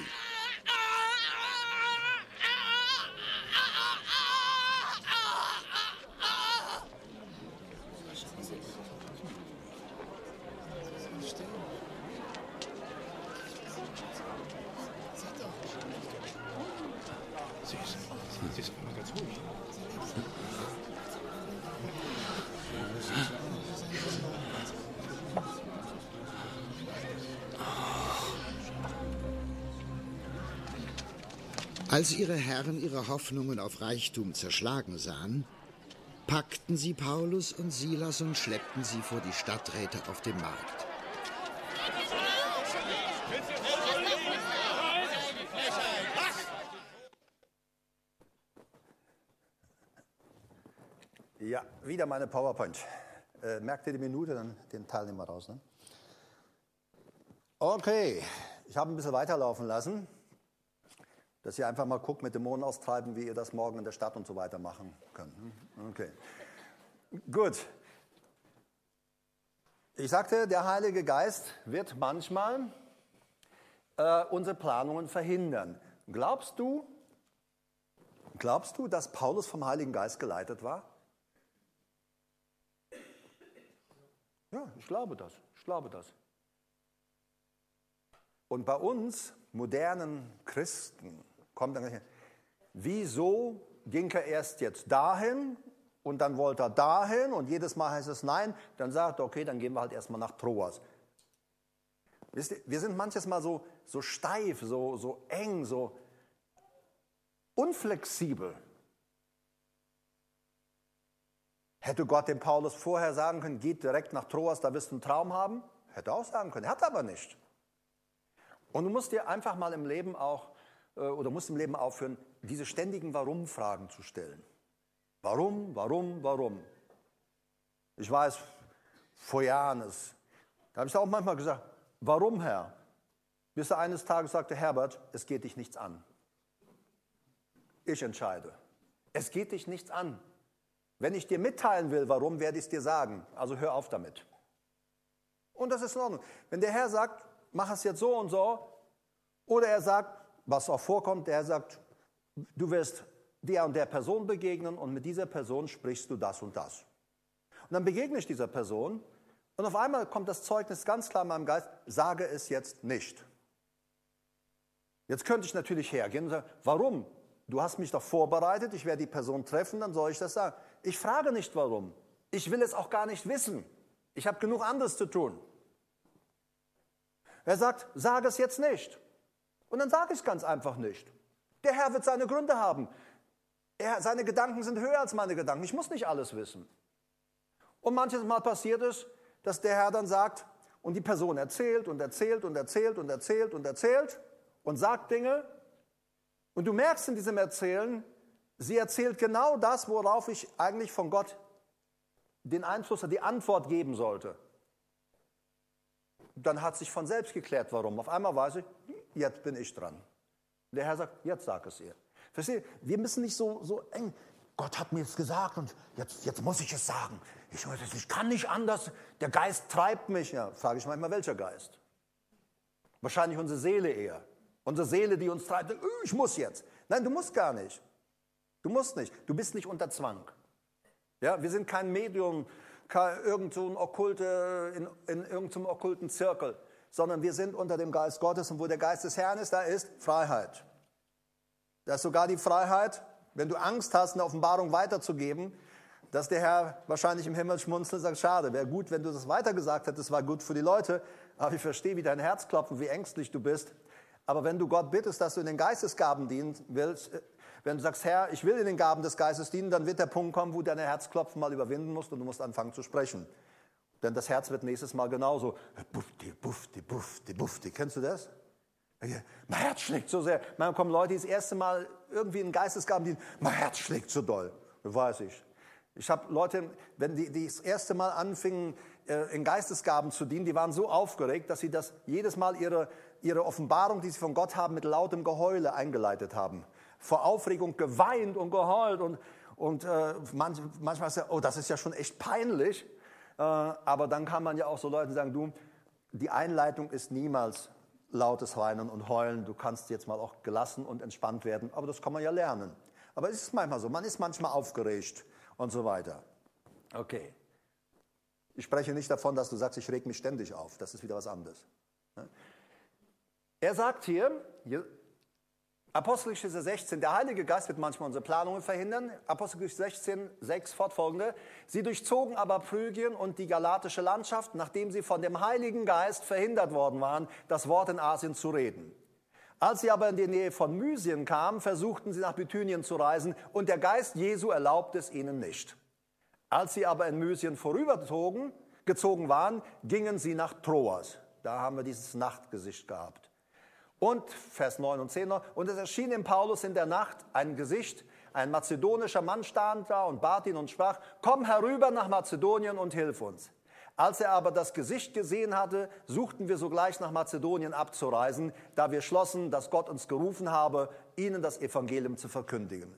Als ihre Herren ihre Hoffnungen auf Reichtum zerschlagen sahen, packten sie Paulus und Silas und schleppten sie vor die Stadträte auf dem Markt. Ja, wieder meine PowerPoint. Äh, merkt ihr die Minute, dann den Teilnehmer raus. Ne? Okay, ich habe ein bisschen weiterlaufen lassen, dass ihr einfach mal guckt mit Dämonen austreiben, wie ihr das morgen in der Stadt und so weiter machen könnt. Okay, gut. Ich sagte, der Heilige Geist wird manchmal äh, unsere Planungen verhindern. Glaubst du, glaubst du, dass Paulus vom Heiligen Geist geleitet war? Ja, ich glaube das. Ich glaube das. Und bei uns, modernen Christen, kommt dann gleich, wieso ging er erst jetzt dahin und dann wollte er dahin und jedes Mal heißt es nein, dann sagt er, okay, dann gehen wir halt erstmal nach Troas. Wisst ihr, wir sind manches Mal so, so steif, so, so eng, so unflexibel. Hätte Gott dem Paulus vorher sagen können, geht direkt nach Troas, da wirst du einen Traum haben? Hätte er auch sagen können, er hat aber nicht. Und du musst dir einfach mal im Leben auch, oder musst im Leben aufhören, diese ständigen Warum-Fragen zu stellen. Warum, warum, warum? Ich weiß, vor Jahren ist, da habe ich auch manchmal gesagt, warum, Herr? Bis er eines Tages sagte, Herbert, es geht dich nichts an. Ich entscheide. Es geht dich nichts an. Wenn ich dir mitteilen will, warum, werde ich es dir sagen. Also hör auf damit. Und das ist in Ordnung. Wenn der Herr sagt, mach es jetzt so und so, oder er sagt, was auch vorkommt, der Herr sagt, du wirst der und der Person begegnen und mit dieser Person sprichst du das und das. Und dann begegne ich dieser Person und auf einmal kommt das Zeugnis ganz klar in meinem Geist, sage es jetzt nicht. Jetzt könnte ich natürlich hergehen und sagen, warum? Du hast mich doch vorbereitet, ich werde die Person treffen, dann soll ich das sagen. Ich frage nicht warum. Ich will es auch gar nicht wissen. Ich habe genug anderes zu tun. Er sagt, sage es jetzt nicht. Und dann sage ich es ganz einfach nicht. Der Herr wird seine Gründe haben. Er, seine Gedanken sind höher als meine Gedanken. Ich muss nicht alles wissen. Und manches Mal passiert es, dass der Herr dann sagt, und die Person erzählt und erzählt und erzählt und erzählt und erzählt und sagt Dinge. Und du merkst in diesem Erzählen, sie erzählt genau das, worauf ich eigentlich von Gott den Einfluss oder die Antwort geben sollte. Dann hat sich von selbst geklärt, warum. Auf einmal weiß ich, jetzt bin ich dran. Der Herr sagt, jetzt sag es ihr. Versteht? Wir müssen nicht so, so eng. Gott hat mir es gesagt und jetzt, jetzt muss ich es sagen. Ich, ich kann nicht anders. Der Geist treibt mich. Ja, frage ich manchmal, welcher Geist? Wahrscheinlich unsere Seele eher. Unsere Seele, die uns treibt. Ich muss jetzt. Nein, du musst gar nicht. Du musst nicht. Du bist nicht unter Zwang. Ja, wir sind kein Medium, kein, irgend so ein okkulte, in, in irgendeinem okkulten Zirkel, sondern wir sind unter dem Geist Gottes und wo der Geist des Herrn ist, da ist Freiheit. Da ist sogar die Freiheit, wenn du Angst hast, eine Offenbarung weiterzugeben, dass der Herr wahrscheinlich im Himmel schmunzelt und sagt, schade, wäre gut, wenn du das weitergesagt hättest, das war gut für die Leute, aber ich verstehe, wie dein Herz klopft und wie ängstlich du bist. Aber wenn du Gott bittest, dass du in den Geistesgaben dienen willst, wenn du sagst, Herr, ich will in den Gaben des Geistes dienen, dann wird der Punkt kommen, wo deine Herzklopfen mal überwinden musst und du musst anfangen zu sprechen. Denn das Herz wird nächstes Mal genauso. Buffdi, buffdi, buffdi, buffdi. Kennst du das? Mein Herz schlägt so sehr. Manchmal kommen Leute, die das erste Mal irgendwie in Geistesgaben dienen. Mein Herz schlägt so doll. Das weiß ich. Ich habe Leute, wenn die, die das erste Mal anfingen, in Geistesgaben zu dienen, die waren so aufgeregt, dass sie das jedes Mal ihre, ihre Offenbarung, die sie von Gott haben, mit lautem Geheule eingeleitet haben. Vor Aufregung geweint und geheult und, und äh, manch, manchmal ist ja, oh, das ist ja schon echt peinlich. Äh, aber dann kann man ja auch so Leuten sagen, du, die Einleitung ist niemals lautes Weinen und Heulen. Du kannst jetzt mal auch gelassen und entspannt werden, aber das kann man ja lernen. Aber es ist manchmal so, man ist manchmal aufgeregt und so weiter. Okay. Ich spreche nicht davon, dass du sagst, ich reg mich ständig auf. Das ist wieder was anderes. Er sagt hier, hier Apostelgeschichte sechzehn, der Heilige Geist wird manchmal unsere Planungen verhindern. Apostelgeschichte sechzehn, sechs fortfolgende. Sie durchzogen aber Phrygien und die galatische Landschaft, nachdem sie von dem Heiligen Geist verhindert worden waren, das Wort in Asien zu reden. Als sie aber in die Nähe von Mysien kamen, versuchten sie nach Bithynien zu reisen und der Geist Jesu erlaubte es ihnen nicht. Als sie aber in Mysien vorübergezogen gezogen waren, gingen sie nach Troas. Da haben wir dieses Nachtgesicht gehabt. Und Vers neun und zehn noch, und es erschien dem Paulus in der Nacht ein Gesicht, ein mazedonischer Mann stand da und bat ihn und sprach, komm herüber nach Mazedonien und hilf uns. Als er aber das Gesicht gesehen hatte, suchten wir sogleich nach Mazedonien abzureisen, da wir schlossen, dass Gott uns gerufen habe, ihnen das Evangelium zu verkündigen.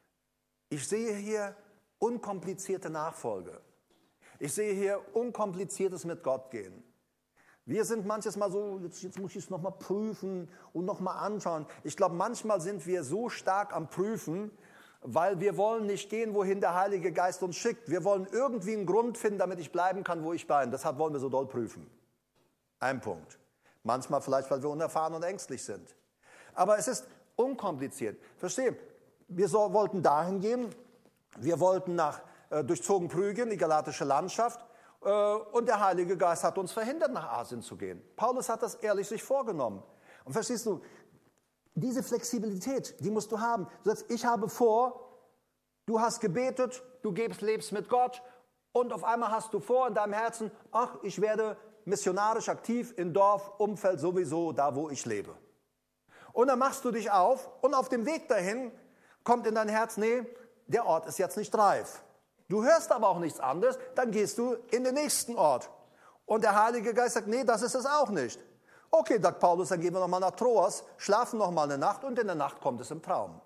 Ich sehe hier unkomplizierte Nachfolge. Ich sehe hier unkompliziertes mit Gott gehen. Wir sind manches Mal so, jetzt, jetzt muss ich es nochmal prüfen und nochmal anschauen. Ich glaube, manchmal sind wir so stark am Prüfen, weil wir wollen nicht gehen, wohin der Heilige Geist uns schickt. Wir wollen irgendwie einen Grund finden, damit ich bleiben kann, wo ich bin. Deshalb wollen wir so doll prüfen. Ein Punkt. Manchmal vielleicht, weil wir unerfahren und ängstlich sind. Aber es ist unkompliziert. Verstehe, wir so, wollten dahin gehen, wir wollten nach, äh, durchzogen Phrygien, die galatische Landschaft, äh, und der Heilige Geist hat uns verhindert, nach Asien zu gehen. Paulus hat das ehrlich sich vorgenommen. Und verstehst du, diese Flexibilität, die musst du haben. Du sagst, ich habe vor, du hast gebetet, du lebst, lebst mit Gott und auf einmal hast du vor in deinem Herzen, ach, ich werde missionarisch aktiv im Dorfumfeld sowieso, da wo ich lebe. Und dann machst du dich auf und auf dem Weg dahin kommt in dein Herz, nee, der Ort ist jetzt nicht reif. Du hörst aber auch nichts anderes, dann gehst du in den nächsten Ort. Und der Heilige Geist sagt, nee, das ist es auch nicht. Okay, sagt Paulus, dann gehen wir nochmal nach Troas, schlafen nochmal eine Nacht und in der Nacht kommt es im Traum.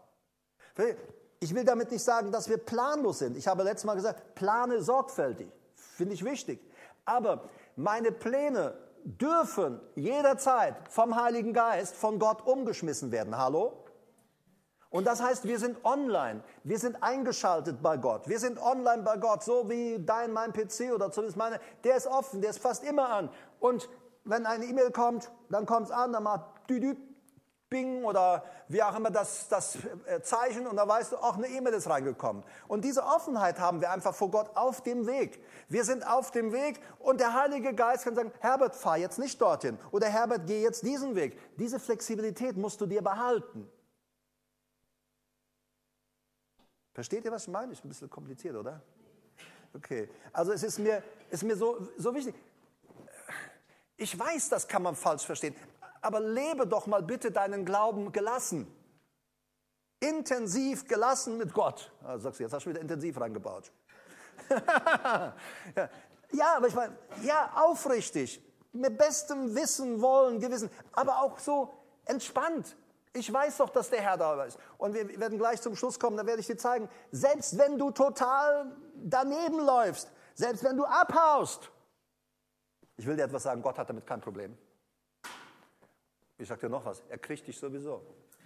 Ich will damit nicht sagen, dass wir planlos sind. Ich habe letztes Mal gesagt, plane sorgfältig. Finde ich wichtig. Aber meine Pläne dürfen jederzeit vom Heiligen Geist, von Gott umgeschmissen werden. Hallo? Und das heißt, wir sind online. Wir sind eingeschaltet bei Gott. Wir sind online bei Gott, so wie dein, mein P C oder zumindest meine. Der ist offen, der ist fast immer an. Und wenn eine E-Mail kommt, dann kommt es an, dann macht düdü, bing oder wie auch immer das, das Zeichen und dann weißt du, auch eine E-Mail ist reingekommen. Und diese Offenheit haben wir einfach vor Gott auf dem Weg. Wir sind auf dem Weg und der Heilige Geist kann sagen, Herbert, fahr jetzt nicht dorthin oder Herbert, geh jetzt diesen Weg. Diese Flexibilität musst du dir behalten. Versteht ihr, was ich meine? Ist ein bisschen kompliziert, oder? Okay, also es ist mir, ist mir so, so wichtig. Ich weiß, das kann man falsch verstehen, aber lebe doch mal bitte deinen Glauben gelassen. Intensiv gelassen mit Gott. Also sagst du, jetzt hast du wieder intensiv reingebaut. ja. ja, aber ich meine, ja, aufrichtig, mit bestem Wissen, Wollen, Gewissen, aber auch so entspannt. Ich weiß doch, dass der Herr da ist. Und wir werden gleich zum Schluss kommen, da werde ich dir zeigen, selbst wenn du total daneben läufst, selbst wenn du abhaust, ich will dir etwas sagen, Gott hat damit kein Problem. Ich sage dir noch was, er kriegt dich sowieso.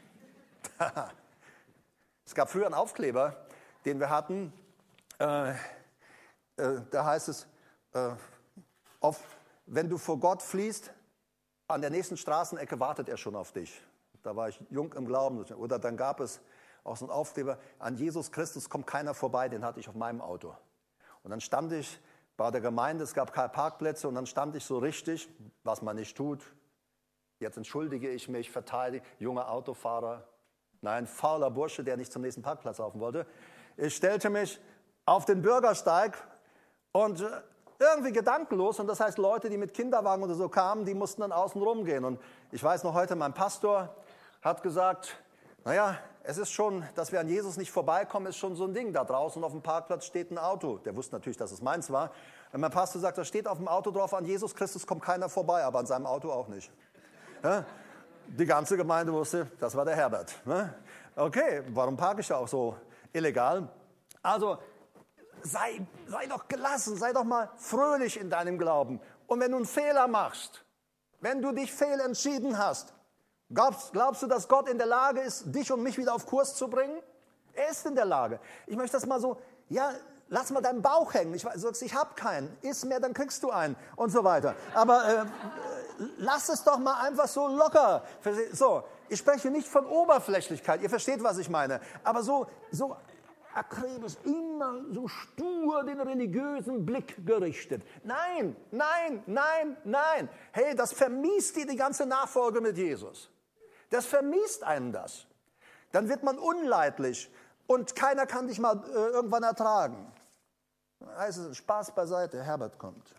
Es gab früher einen Aufkleber, den wir hatten, äh, äh, da heißt es, äh, auf, wenn du vor Gott fliehst, an der nächsten Straßenecke wartet er schon auf dich. Da war ich jung im Glauben. Oder dann gab es auch so einen Aufkleber, an Jesus Christus kommt keiner vorbei, den hatte ich auf meinem Auto. Und dann stand ich bei der Gemeinde, es gab keine Parkplätze und dann stand ich so richtig, was man nicht tut. Jetzt entschuldige ich mich, verteidige, junger Autofahrer, nein, fauler Bursche, der nicht zum nächsten Parkplatz laufen wollte. Ich stellte mich auf den Bürgersteig und irgendwie gedankenlos, und das heißt, Leute, die mit Kinderwagen oder so kamen, die mussten dann außen rumgehen. Und ich weiß noch heute, mein Pastor hat gesagt, naja, es ist schon, dass wir an Jesus nicht vorbeikommen, ist schon so ein Ding. Da draußen auf dem Parkplatz steht ein Auto. Der wusste natürlich, dass es meins war. Und mein Pastor sagt, da steht auf dem Auto drauf, an Jesus Christus kommt keiner vorbei, aber an seinem Auto auch nicht. Ja? Die ganze Gemeinde wusste, das war der Herbert. Ne? Okay, warum parke ich da auch so illegal? Also, sei, sei doch gelassen, sei doch mal fröhlich in deinem Glauben. Und wenn du einen Fehler machst, wenn du dich fehlentschieden hast, glaubst, glaubst du, dass Gott in der Lage ist, dich und mich wieder auf Kurs zu bringen? Er ist in der Lage. Ich möchte das mal so, ja, lass mal deinen Bauch hängen. Ich sagst, ich habe keinen. Iss mehr, dann kriegst du einen und so weiter. Aber äh, lass es doch mal einfach so locker. So, ich spreche nicht von Oberflächlichkeit. Ihr versteht, was ich meine. Aber so, so akribisch, immer so stur den religiösen Blick gerichtet. Nein, nein, nein, nein. Hey, das vermiest dir die ganze Nachfolge mit Jesus. Das vermiest einen das. Dann wird man unleidlich und keiner kann dich mal äh, irgendwann ertragen. Also Spaß beiseite, Herbert kommt.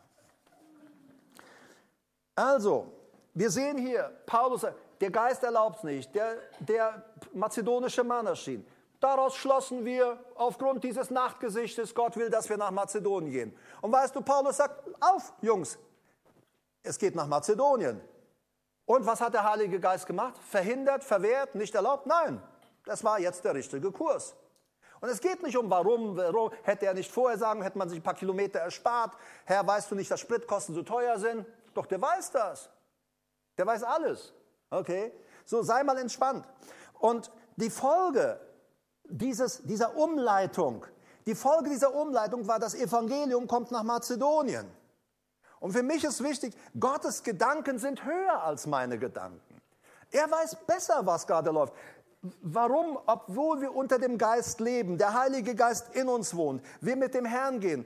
Also, wir sehen hier, Paulus sagt, der Geist erlaubt es nicht, der, der mazedonische Mann erschien. Daraus schlossen wir aufgrund dieses Nachtgesichtes, Gott will, dass wir nach Mazedonien gehen. Und weißt du, Paulus sagt, auf, Jungs, es geht nach Mazedonien. Und was hat der Heilige Geist gemacht? Verhindert, verwehrt, nicht erlaubt? Nein, das war jetzt der richtige Kurs. Und es geht nicht um warum, warum, hätte er nicht vorher sagen, hätte man sich ein paar Kilometer erspart. Herr, weißt du nicht, dass Spritkosten so teuer sind? Doch, der weiß das. Der weiß alles. Okay? So, sei mal entspannt. Und die Folge dieses, dieser Umleitung, die Folge dieser Umleitung war, das Evangelium kommt nach Mazedonien. Und für mich ist wichtig, Gottes Gedanken sind höher als meine Gedanken. Er weiß besser, was gerade läuft. Warum, obwohl wir unter dem Geist leben, der Heilige Geist in uns wohnt, wir mit dem Herrn gehen,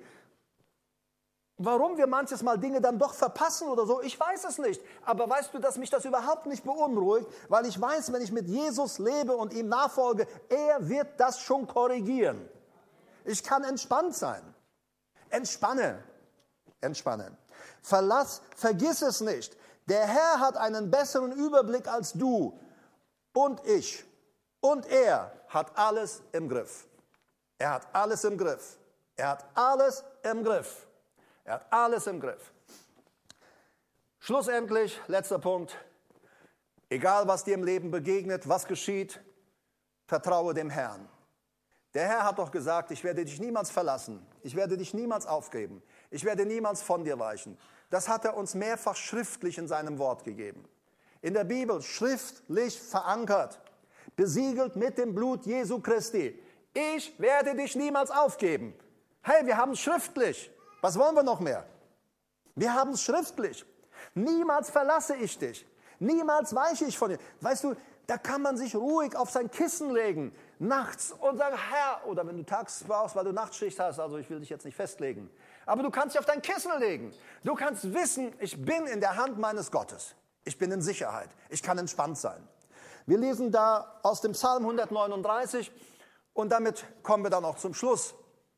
warum wir manches Mal Dinge dann doch verpassen oder so, ich weiß es nicht. Aber weißt du, dass mich das überhaupt nicht beunruhigt, weil ich weiß, wenn ich mit Jesus lebe und ihm nachfolge, er wird das schon korrigieren. Ich kann entspannt sein. Entspanne. Entspanne. Verlass, vergiss es nicht. Der Herr hat einen besseren Überblick als du und ich. Und er hat alles im Griff. Er hat alles im Griff. Er hat alles im Griff. Er hat alles im Griff. Schlussendlich, letzter Punkt. Egal, was dir im Leben begegnet, was geschieht, vertraue dem Herrn. Der Herr hat doch gesagt, ich werde dich niemals verlassen. Ich werde dich niemals aufgeben. Ich werde niemals von dir weichen. Das hat er uns mehrfach schriftlich in seinem Wort gegeben. In der Bibel schriftlich verankert, besiegelt mit dem Blut Jesu Christi. Ich werde dich niemals aufgeben. Hey, wir haben es schriftlich. Was wollen wir noch mehr? Wir haben es schriftlich. Niemals verlasse ich dich. Niemals weiche ich von dir. Weißt du, da kann man sich ruhig auf sein Kissen legen, nachts und sagen, Herr, oder wenn du tags brauchst, weil du Nachtschicht hast, also ich will dich jetzt nicht festlegen. Aber du kannst dich auf dein Kissen legen. Du kannst wissen, ich bin in der Hand meines Gottes. Ich bin in Sicherheit. Ich kann entspannt sein. Wir lesen da aus dem Psalm hundertneununddreißig und damit kommen wir dann auch zum Schluss.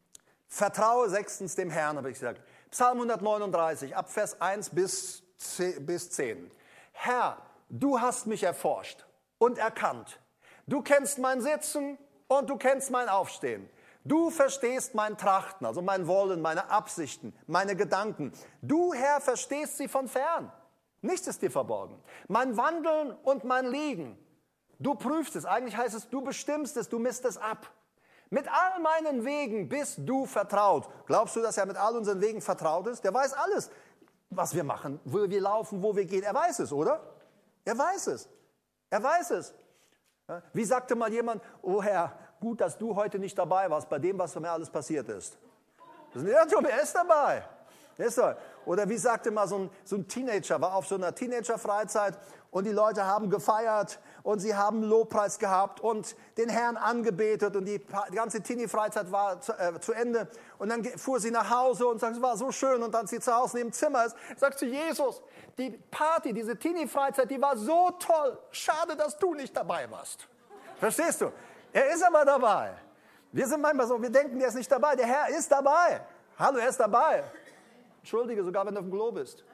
Vertraue sechstens dem Herrn, habe ich gesagt. Psalm hundertneununddreißig, ab Vers eins bis zehn. Herr, du hast mich erforscht und erkannt. Du kennst mein Sitzen und du kennst mein Aufstehen. Du verstehst mein Trachten, also mein Wollen, meine Absichten, meine Gedanken. Du, Herr, verstehst sie von fern. Nichts ist dir verborgen. Mein Wandeln und mein Liegen. Du prüfst es. Eigentlich heißt es, du bestimmst es, du misst es ab. Mit all meinen Wegen bist du vertraut. Glaubst du, dass er mit all unseren Wegen vertraut ist? Der weiß alles, was wir machen, wo wir laufen, wo wir gehen. Er weiß es, oder? Er weiß es. Er weiß es. Wie sagte mal jemand, oh Herr, gut, dass du heute nicht dabei warst bei dem, was mir alles passiert ist. Ja, er ist dabei. Ist er. Oder wie sagte mal so ein, so ein Teenager, war auf so einer Teenager-Freizeit und die Leute haben gefeiert und sie haben Lobpreis gehabt und den Herrn angebetet und die, die ganze Teenie-Freizeit war zu, äh, zu Ende. Und dann fuhr sie nach Hause und sagt, es war so schön. Und dann sie zu Hause neben dem Zimmer ist, sagt sie, Jesus, die Party, diese Teenie-Freizeit, die war so toll. Schade, dass du nicht dabei warst. Verstehst du? Er ist aber dabei. Wir sind manchmal so, wir denken, der ist nicht dabei. Der Herr ist dabei. Hallo, er ist dabei. Entschuldige, sogar wenn du auf dem Klo bist.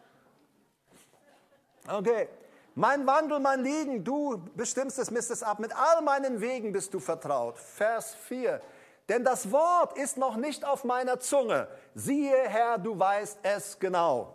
Okay. Mein Wandel, mein Liegen, du bestimmst es, misst es ab. Mit all meinen Wegen bist du vertraut. Vers vier. Denn das Wort ist noch nicht auf meiner Zunge. Siehe, Herr, du weißt es genau.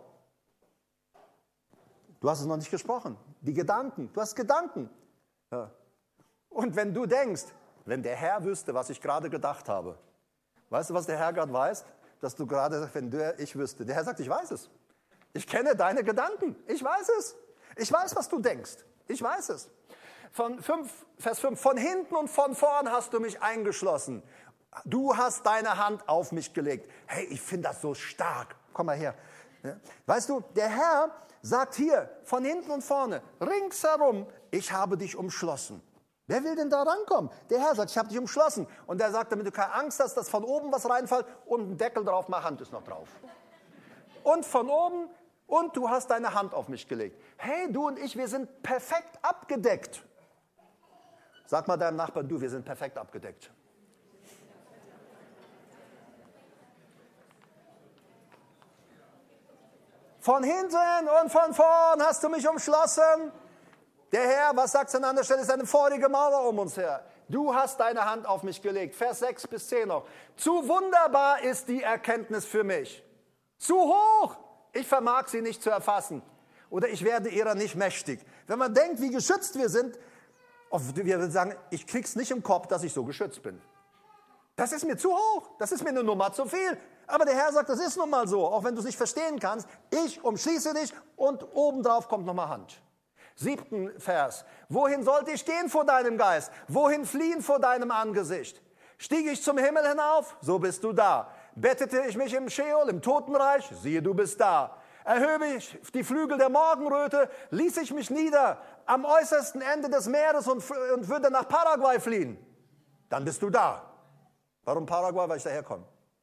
Du hast es noch nicht gesprochen. Die Gedanken, du hast Gedanken. Ja. Und wenn du denkst, wenn der Herr wüsste, was ich gerade gedacht habe. Weißt du, was der Herr gerade weiß? Dass du gerade, wenn du, ich wüsste. Der Herr sagt, ich weiß es. Ich kenne deine Gedanken. Ich weiß es. Ich weiß, was du denkst. Ich weiß es. Von fünf, Vers fünf. Von hinten und von vorn hast du mich eingeschlossen. Du hast deine Hand auf mich gelegt. Hey, ich finde das so stark. Komm mal her. Weißt du, der Herr sagt hier, von hinten und vorne, ringsherum, ich habe dich umschlossen. Wer will denn da rankommen? Der Herr sagt, ich habe dich umschlossen. Und der sagt, damit du keine Angst hast, dass von oben was reinfällt und ein Deckel drauf, meine Hand ist noch drauf. Und von oben, und du hast deine Hand auf mich gelegt. Hey, du und ich, wir sind perfekt abgedeckt. Sag mal deinem Nachbarn, du, wir sind perfekt abgedeckt. Von hinten und von vorn hast du mich umschlossen. Der Herr, was sagt es an anderer Stelle, ist eine feurige Mauer um uns her. Du hast deine Hand auf mich gelegt. Vers sechs bis zehn noch. Zu wunderbar ist die Erkenntnis für mich. Zu hoch. Ich vermag sie nicht zu erfassen. Oder ich werde ihrer nicht mächtig. Wenn man denkt, wie geschützt wir sind, wir würden sagen, ich krieg's nicht im Kopf, dass ich so geschützt bin. Das ist mir zu hoch. Das ist mir eine Nummer zu viel. Aber der Herr sagt, das ist nun mal so. Auch wenn du es nicht verstehen kannst. Ich umschließe dich und obendrauf kommt nochmal Hand. Siebten Vers. Wohin sollte ich gehen vor deinem Geist? Wohin fliehen vor deinem Angesicht? Stieg ich zum Himmel hinauf? So bist du da. Bettete ich mich im Scheol, im Totenreich? Siehe, du bist da. Erhöbe ich die Flügel der Morgenröte? Ließ ich mich nieder am äußersten Ende des Meeres und, und würde nach Paraguay fliehen? Dann bist du da. Warum Paraguay? Weil ich daherkomme.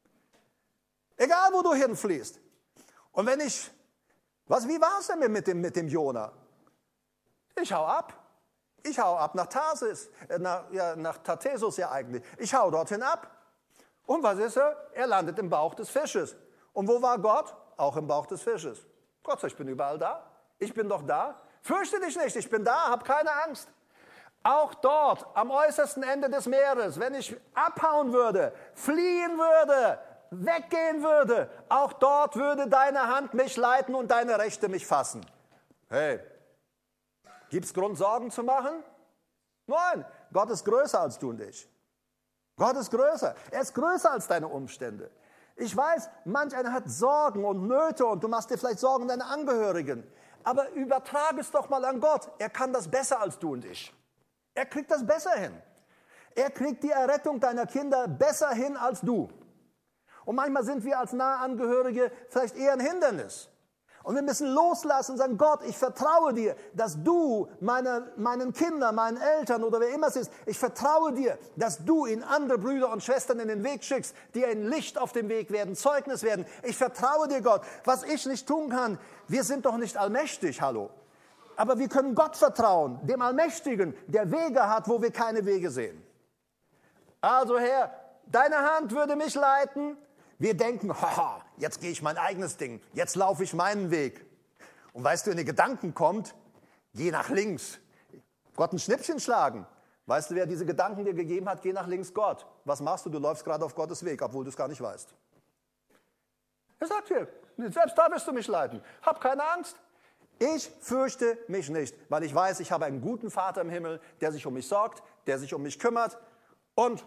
Egal, wo du hinfliehst. Und wenn ich, was, wie war es denn mit dem, mit dem Jona? Ich hau ab. Ich hau ab nach Tarsis, äh, nach, ja, nach Tartessus ja eigentlich. Ich hau dorthin ab. Und was ist er? Er landet im Bauch des Fisches. Und wo war Gott? Auch im Bauch des Fisches. Gott sagt, ich bin überall da. Ich bin doch da. Fürchte dich nicht, ich bin da, hab keine Angst. Auch dort, am äußersten Ende des Meeres, wenn ich abhauen würde, fliehen würde, weggehen würde, auch dort würde deine Hand mich leiten und deine Rechte mich fassen. Hey, gibt es Grund, Sorgen zu machen? Nein, Gott ist größer als du und ich. Gott ist größer. Er ist größer als deine Umstände. Ich weiß, manch einer hat Sorgen und Nöte und du machst dir vielleicht Sorgen um deine Angehörigen. Aber übertrage es doch mal an Gott. Er kann das besser als du und ich. Er kriegt das besser hin. Er kriegt die Errettung deiner Kinder besser hin als du. Und manchmal sind wir als Nahangehörige vielleicht eher ein Hindernis. Und wir müssen loslassen und sagen, Gott, ich vertraue dir, dass du meine, meinen Kindern, meinen Eltern oder wer immer es ist, ich vertraue dir, dass du ihnen andere Brüder und Schwestern in den Weg schickst, die ein Licht auf dem Weg werden, Zeugnis werden. Ich vertraue dir, Gott, was ich nicht tun kann. Wir sind doch nicht allmächtig, hallo. Aber wir können Gott vertrauen, dem Allmächtigen, der Wege hat, wo wir keine Wege sehen. Also Herr, deine Hand würde mich leiten, Wir denken, haha, jetzt gehe ich mein eigenes Ding, jetzt laufe ich meinen Weg. Und weißt du, wenn der Gedanken kommt, geh nach links, Gott ein Schnippchen schlagen. Weißt du, wer diese Gedanken dir gegeben hat, geh nach links, Gott. Was machst du? Du läufst gerade auf Gottes Weg, obwohl du es gar nicht weißt. Er sagt dir, selbst da wirst du mich leiten. Hab keine Angst. Ich fürchte mich nicht, weil ich weiß, ich habe einen guten Vater im Himmel, der sich um mich sorgt, der sich um mich kümmert. Und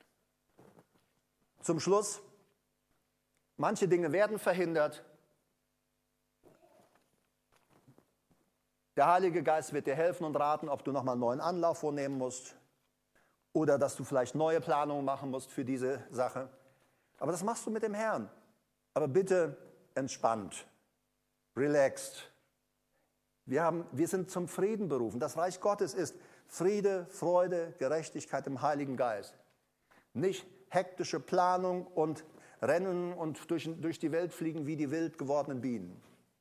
zum Schluss, manche Dinge werden verhindert. Der Heilige Geist wird dir helfen und raten, ob du nochmal einen neuen Anlauf vornehmen musst oder dass du vielleicht neue Planungen machen musst für diese Sache. Aber das machst du mit dem Herrn. Aber bitte entspannt, relaxed. Wir, haben, wir sind zum Frieden berufen. Das Reich Gottes ist Friede, Freude, Gerechtigkeit im Heiligen Geist. Nicht hektische Planung und Rennen und durch, durch die Welt fliegen wie die wild gewordenen Bienen.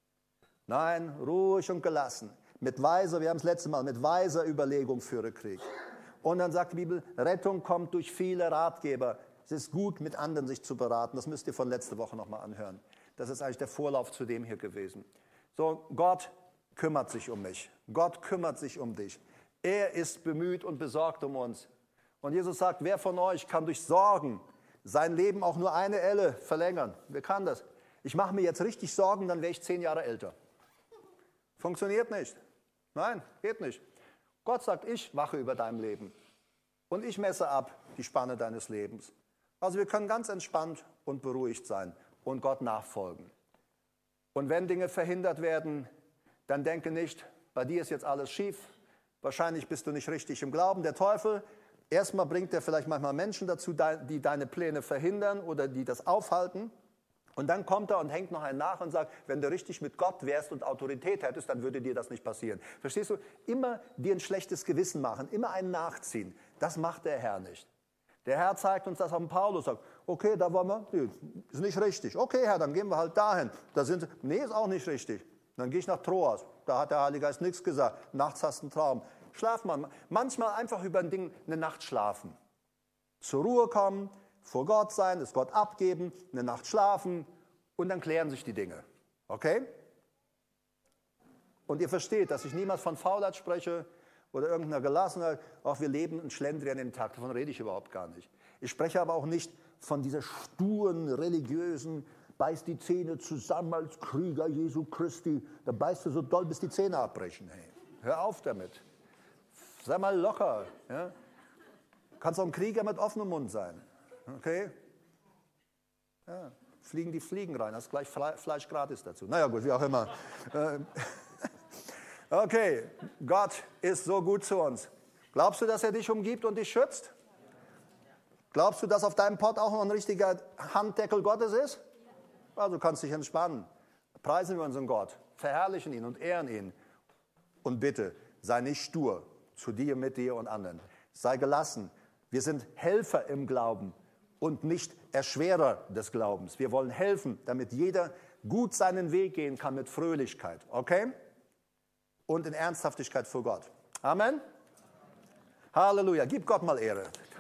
Nein, ruhig und gelassen. Mit weiser, wir haben es letzte Mal, mit weiser Überlegung führe Krieg. Und dann sagt die Bibel, Rettung kommt durch viele Ratgeber. Es ist gut, mit anderen sich zu beraten. Das müsst ihr von letzter Woche nochmal anhören. Das ist eigentlich der Vorlauf zu dem hier gewesen. So, Gott kümmert sich um mich. Gott kümmert sich um dich. Er ist bemüht und besorgt um uns. Und Jesus sagt, wer von euch kann durch Sorgen sein Leben auch nur eine Elle verlängern? Wer kann das? Ich mache mir jetzt richtig Sorgen, dann wäre ich zehn Jahre älter. Funktioniert nicht. Nein, geht nicht. Gott sagt, ich wache über dein Leben. Und ich messe ab die Spanne deines Lebens. Also wir können ganz entspannt und beruhigt sein und Gott nachfolgen. Und wenn Dinge verhindert werden, dann denke nicht, bei dir ist jetzt alles schief, wahrscheinlich bist du nicht richtig im Glauben. Der Teufel, erstmal bringt er vielleicht manchmal Menschen dazu, die deine Pläne verhindern oder die das aufhalten. Und dann kommt er und hängt noch einen nach und sagt, wenn du richtig mit Gott wärst und Autorität hättest, dann würde dir das nicht passieren. Verstehst du? Immer dir ein schlechtes Gewissen machen, immer einen nachziehen. Das macht der Herr nicht. Der Herr zeigt uns das am Paulus, sagt, okay, da wollen wir, nee, ist nicht richtig. Okay, Herr, dann gehen wir halt dahin. Da sind, nee, ist auch nicht richtig. Dann gehe ich nach Troas, da hat der Heilige Geist nichts gesagt. Nachts hast du einen Traum. Schlaf mal. Manchmal einfach über ein Ding eine Nacht schlafen. Zur Ruhe kommen, vor Gott sein, es Gott abgeben, eine Nacht schlafen und dann klären sich die Dinge. Okay? Und ihr versteht, dass ich niemals von Faulheit spreche oder irgendeiner Gelassenheit. Auch wir leben und schlendrian in den Tag, davon rede ich überhaupt gar nicht. Ich spreche aber auch nicht von dieser sturen, religiösen, beiß die Zähne zusammen als Krieger Jesu Christi. Da beißt du so doll, bis die Zähne abbrechen. Hey. Hör auf damit. Sei mal locker. Ja? Du kannst auch ein Krieger mit offenem Mund sein. Okay? Ja, fliegen die Fliegen rein, hast gleich Fleisch gratis dazu. Naja gut, wie auch immer. Okay, Gott ist so gut zu uns. Glaubst du, dass er dich umgibt und dich schützt? Glaubst du, dass auf deinem Pott auch noch ein richtiger Handdeckel Gottes ist? Also kannst du dich entspannen. Preisen wir unseren Gott, verherrlichen ihn und ehren ihn. Und bitte, sei nicht stur zu dir, mit dir und anderen. Sei gelassen. Wir sind Helfer im Glauben und nicht Erschwerer des Glaubens. Wir wollen helfen, damit jeder gut seinen Weg gehen kann mit Fröhlichkeit. Okay? Und in Ernsthaftigkeit vor Gott. Amen. Halleluja. Gib Gott mal Ehre.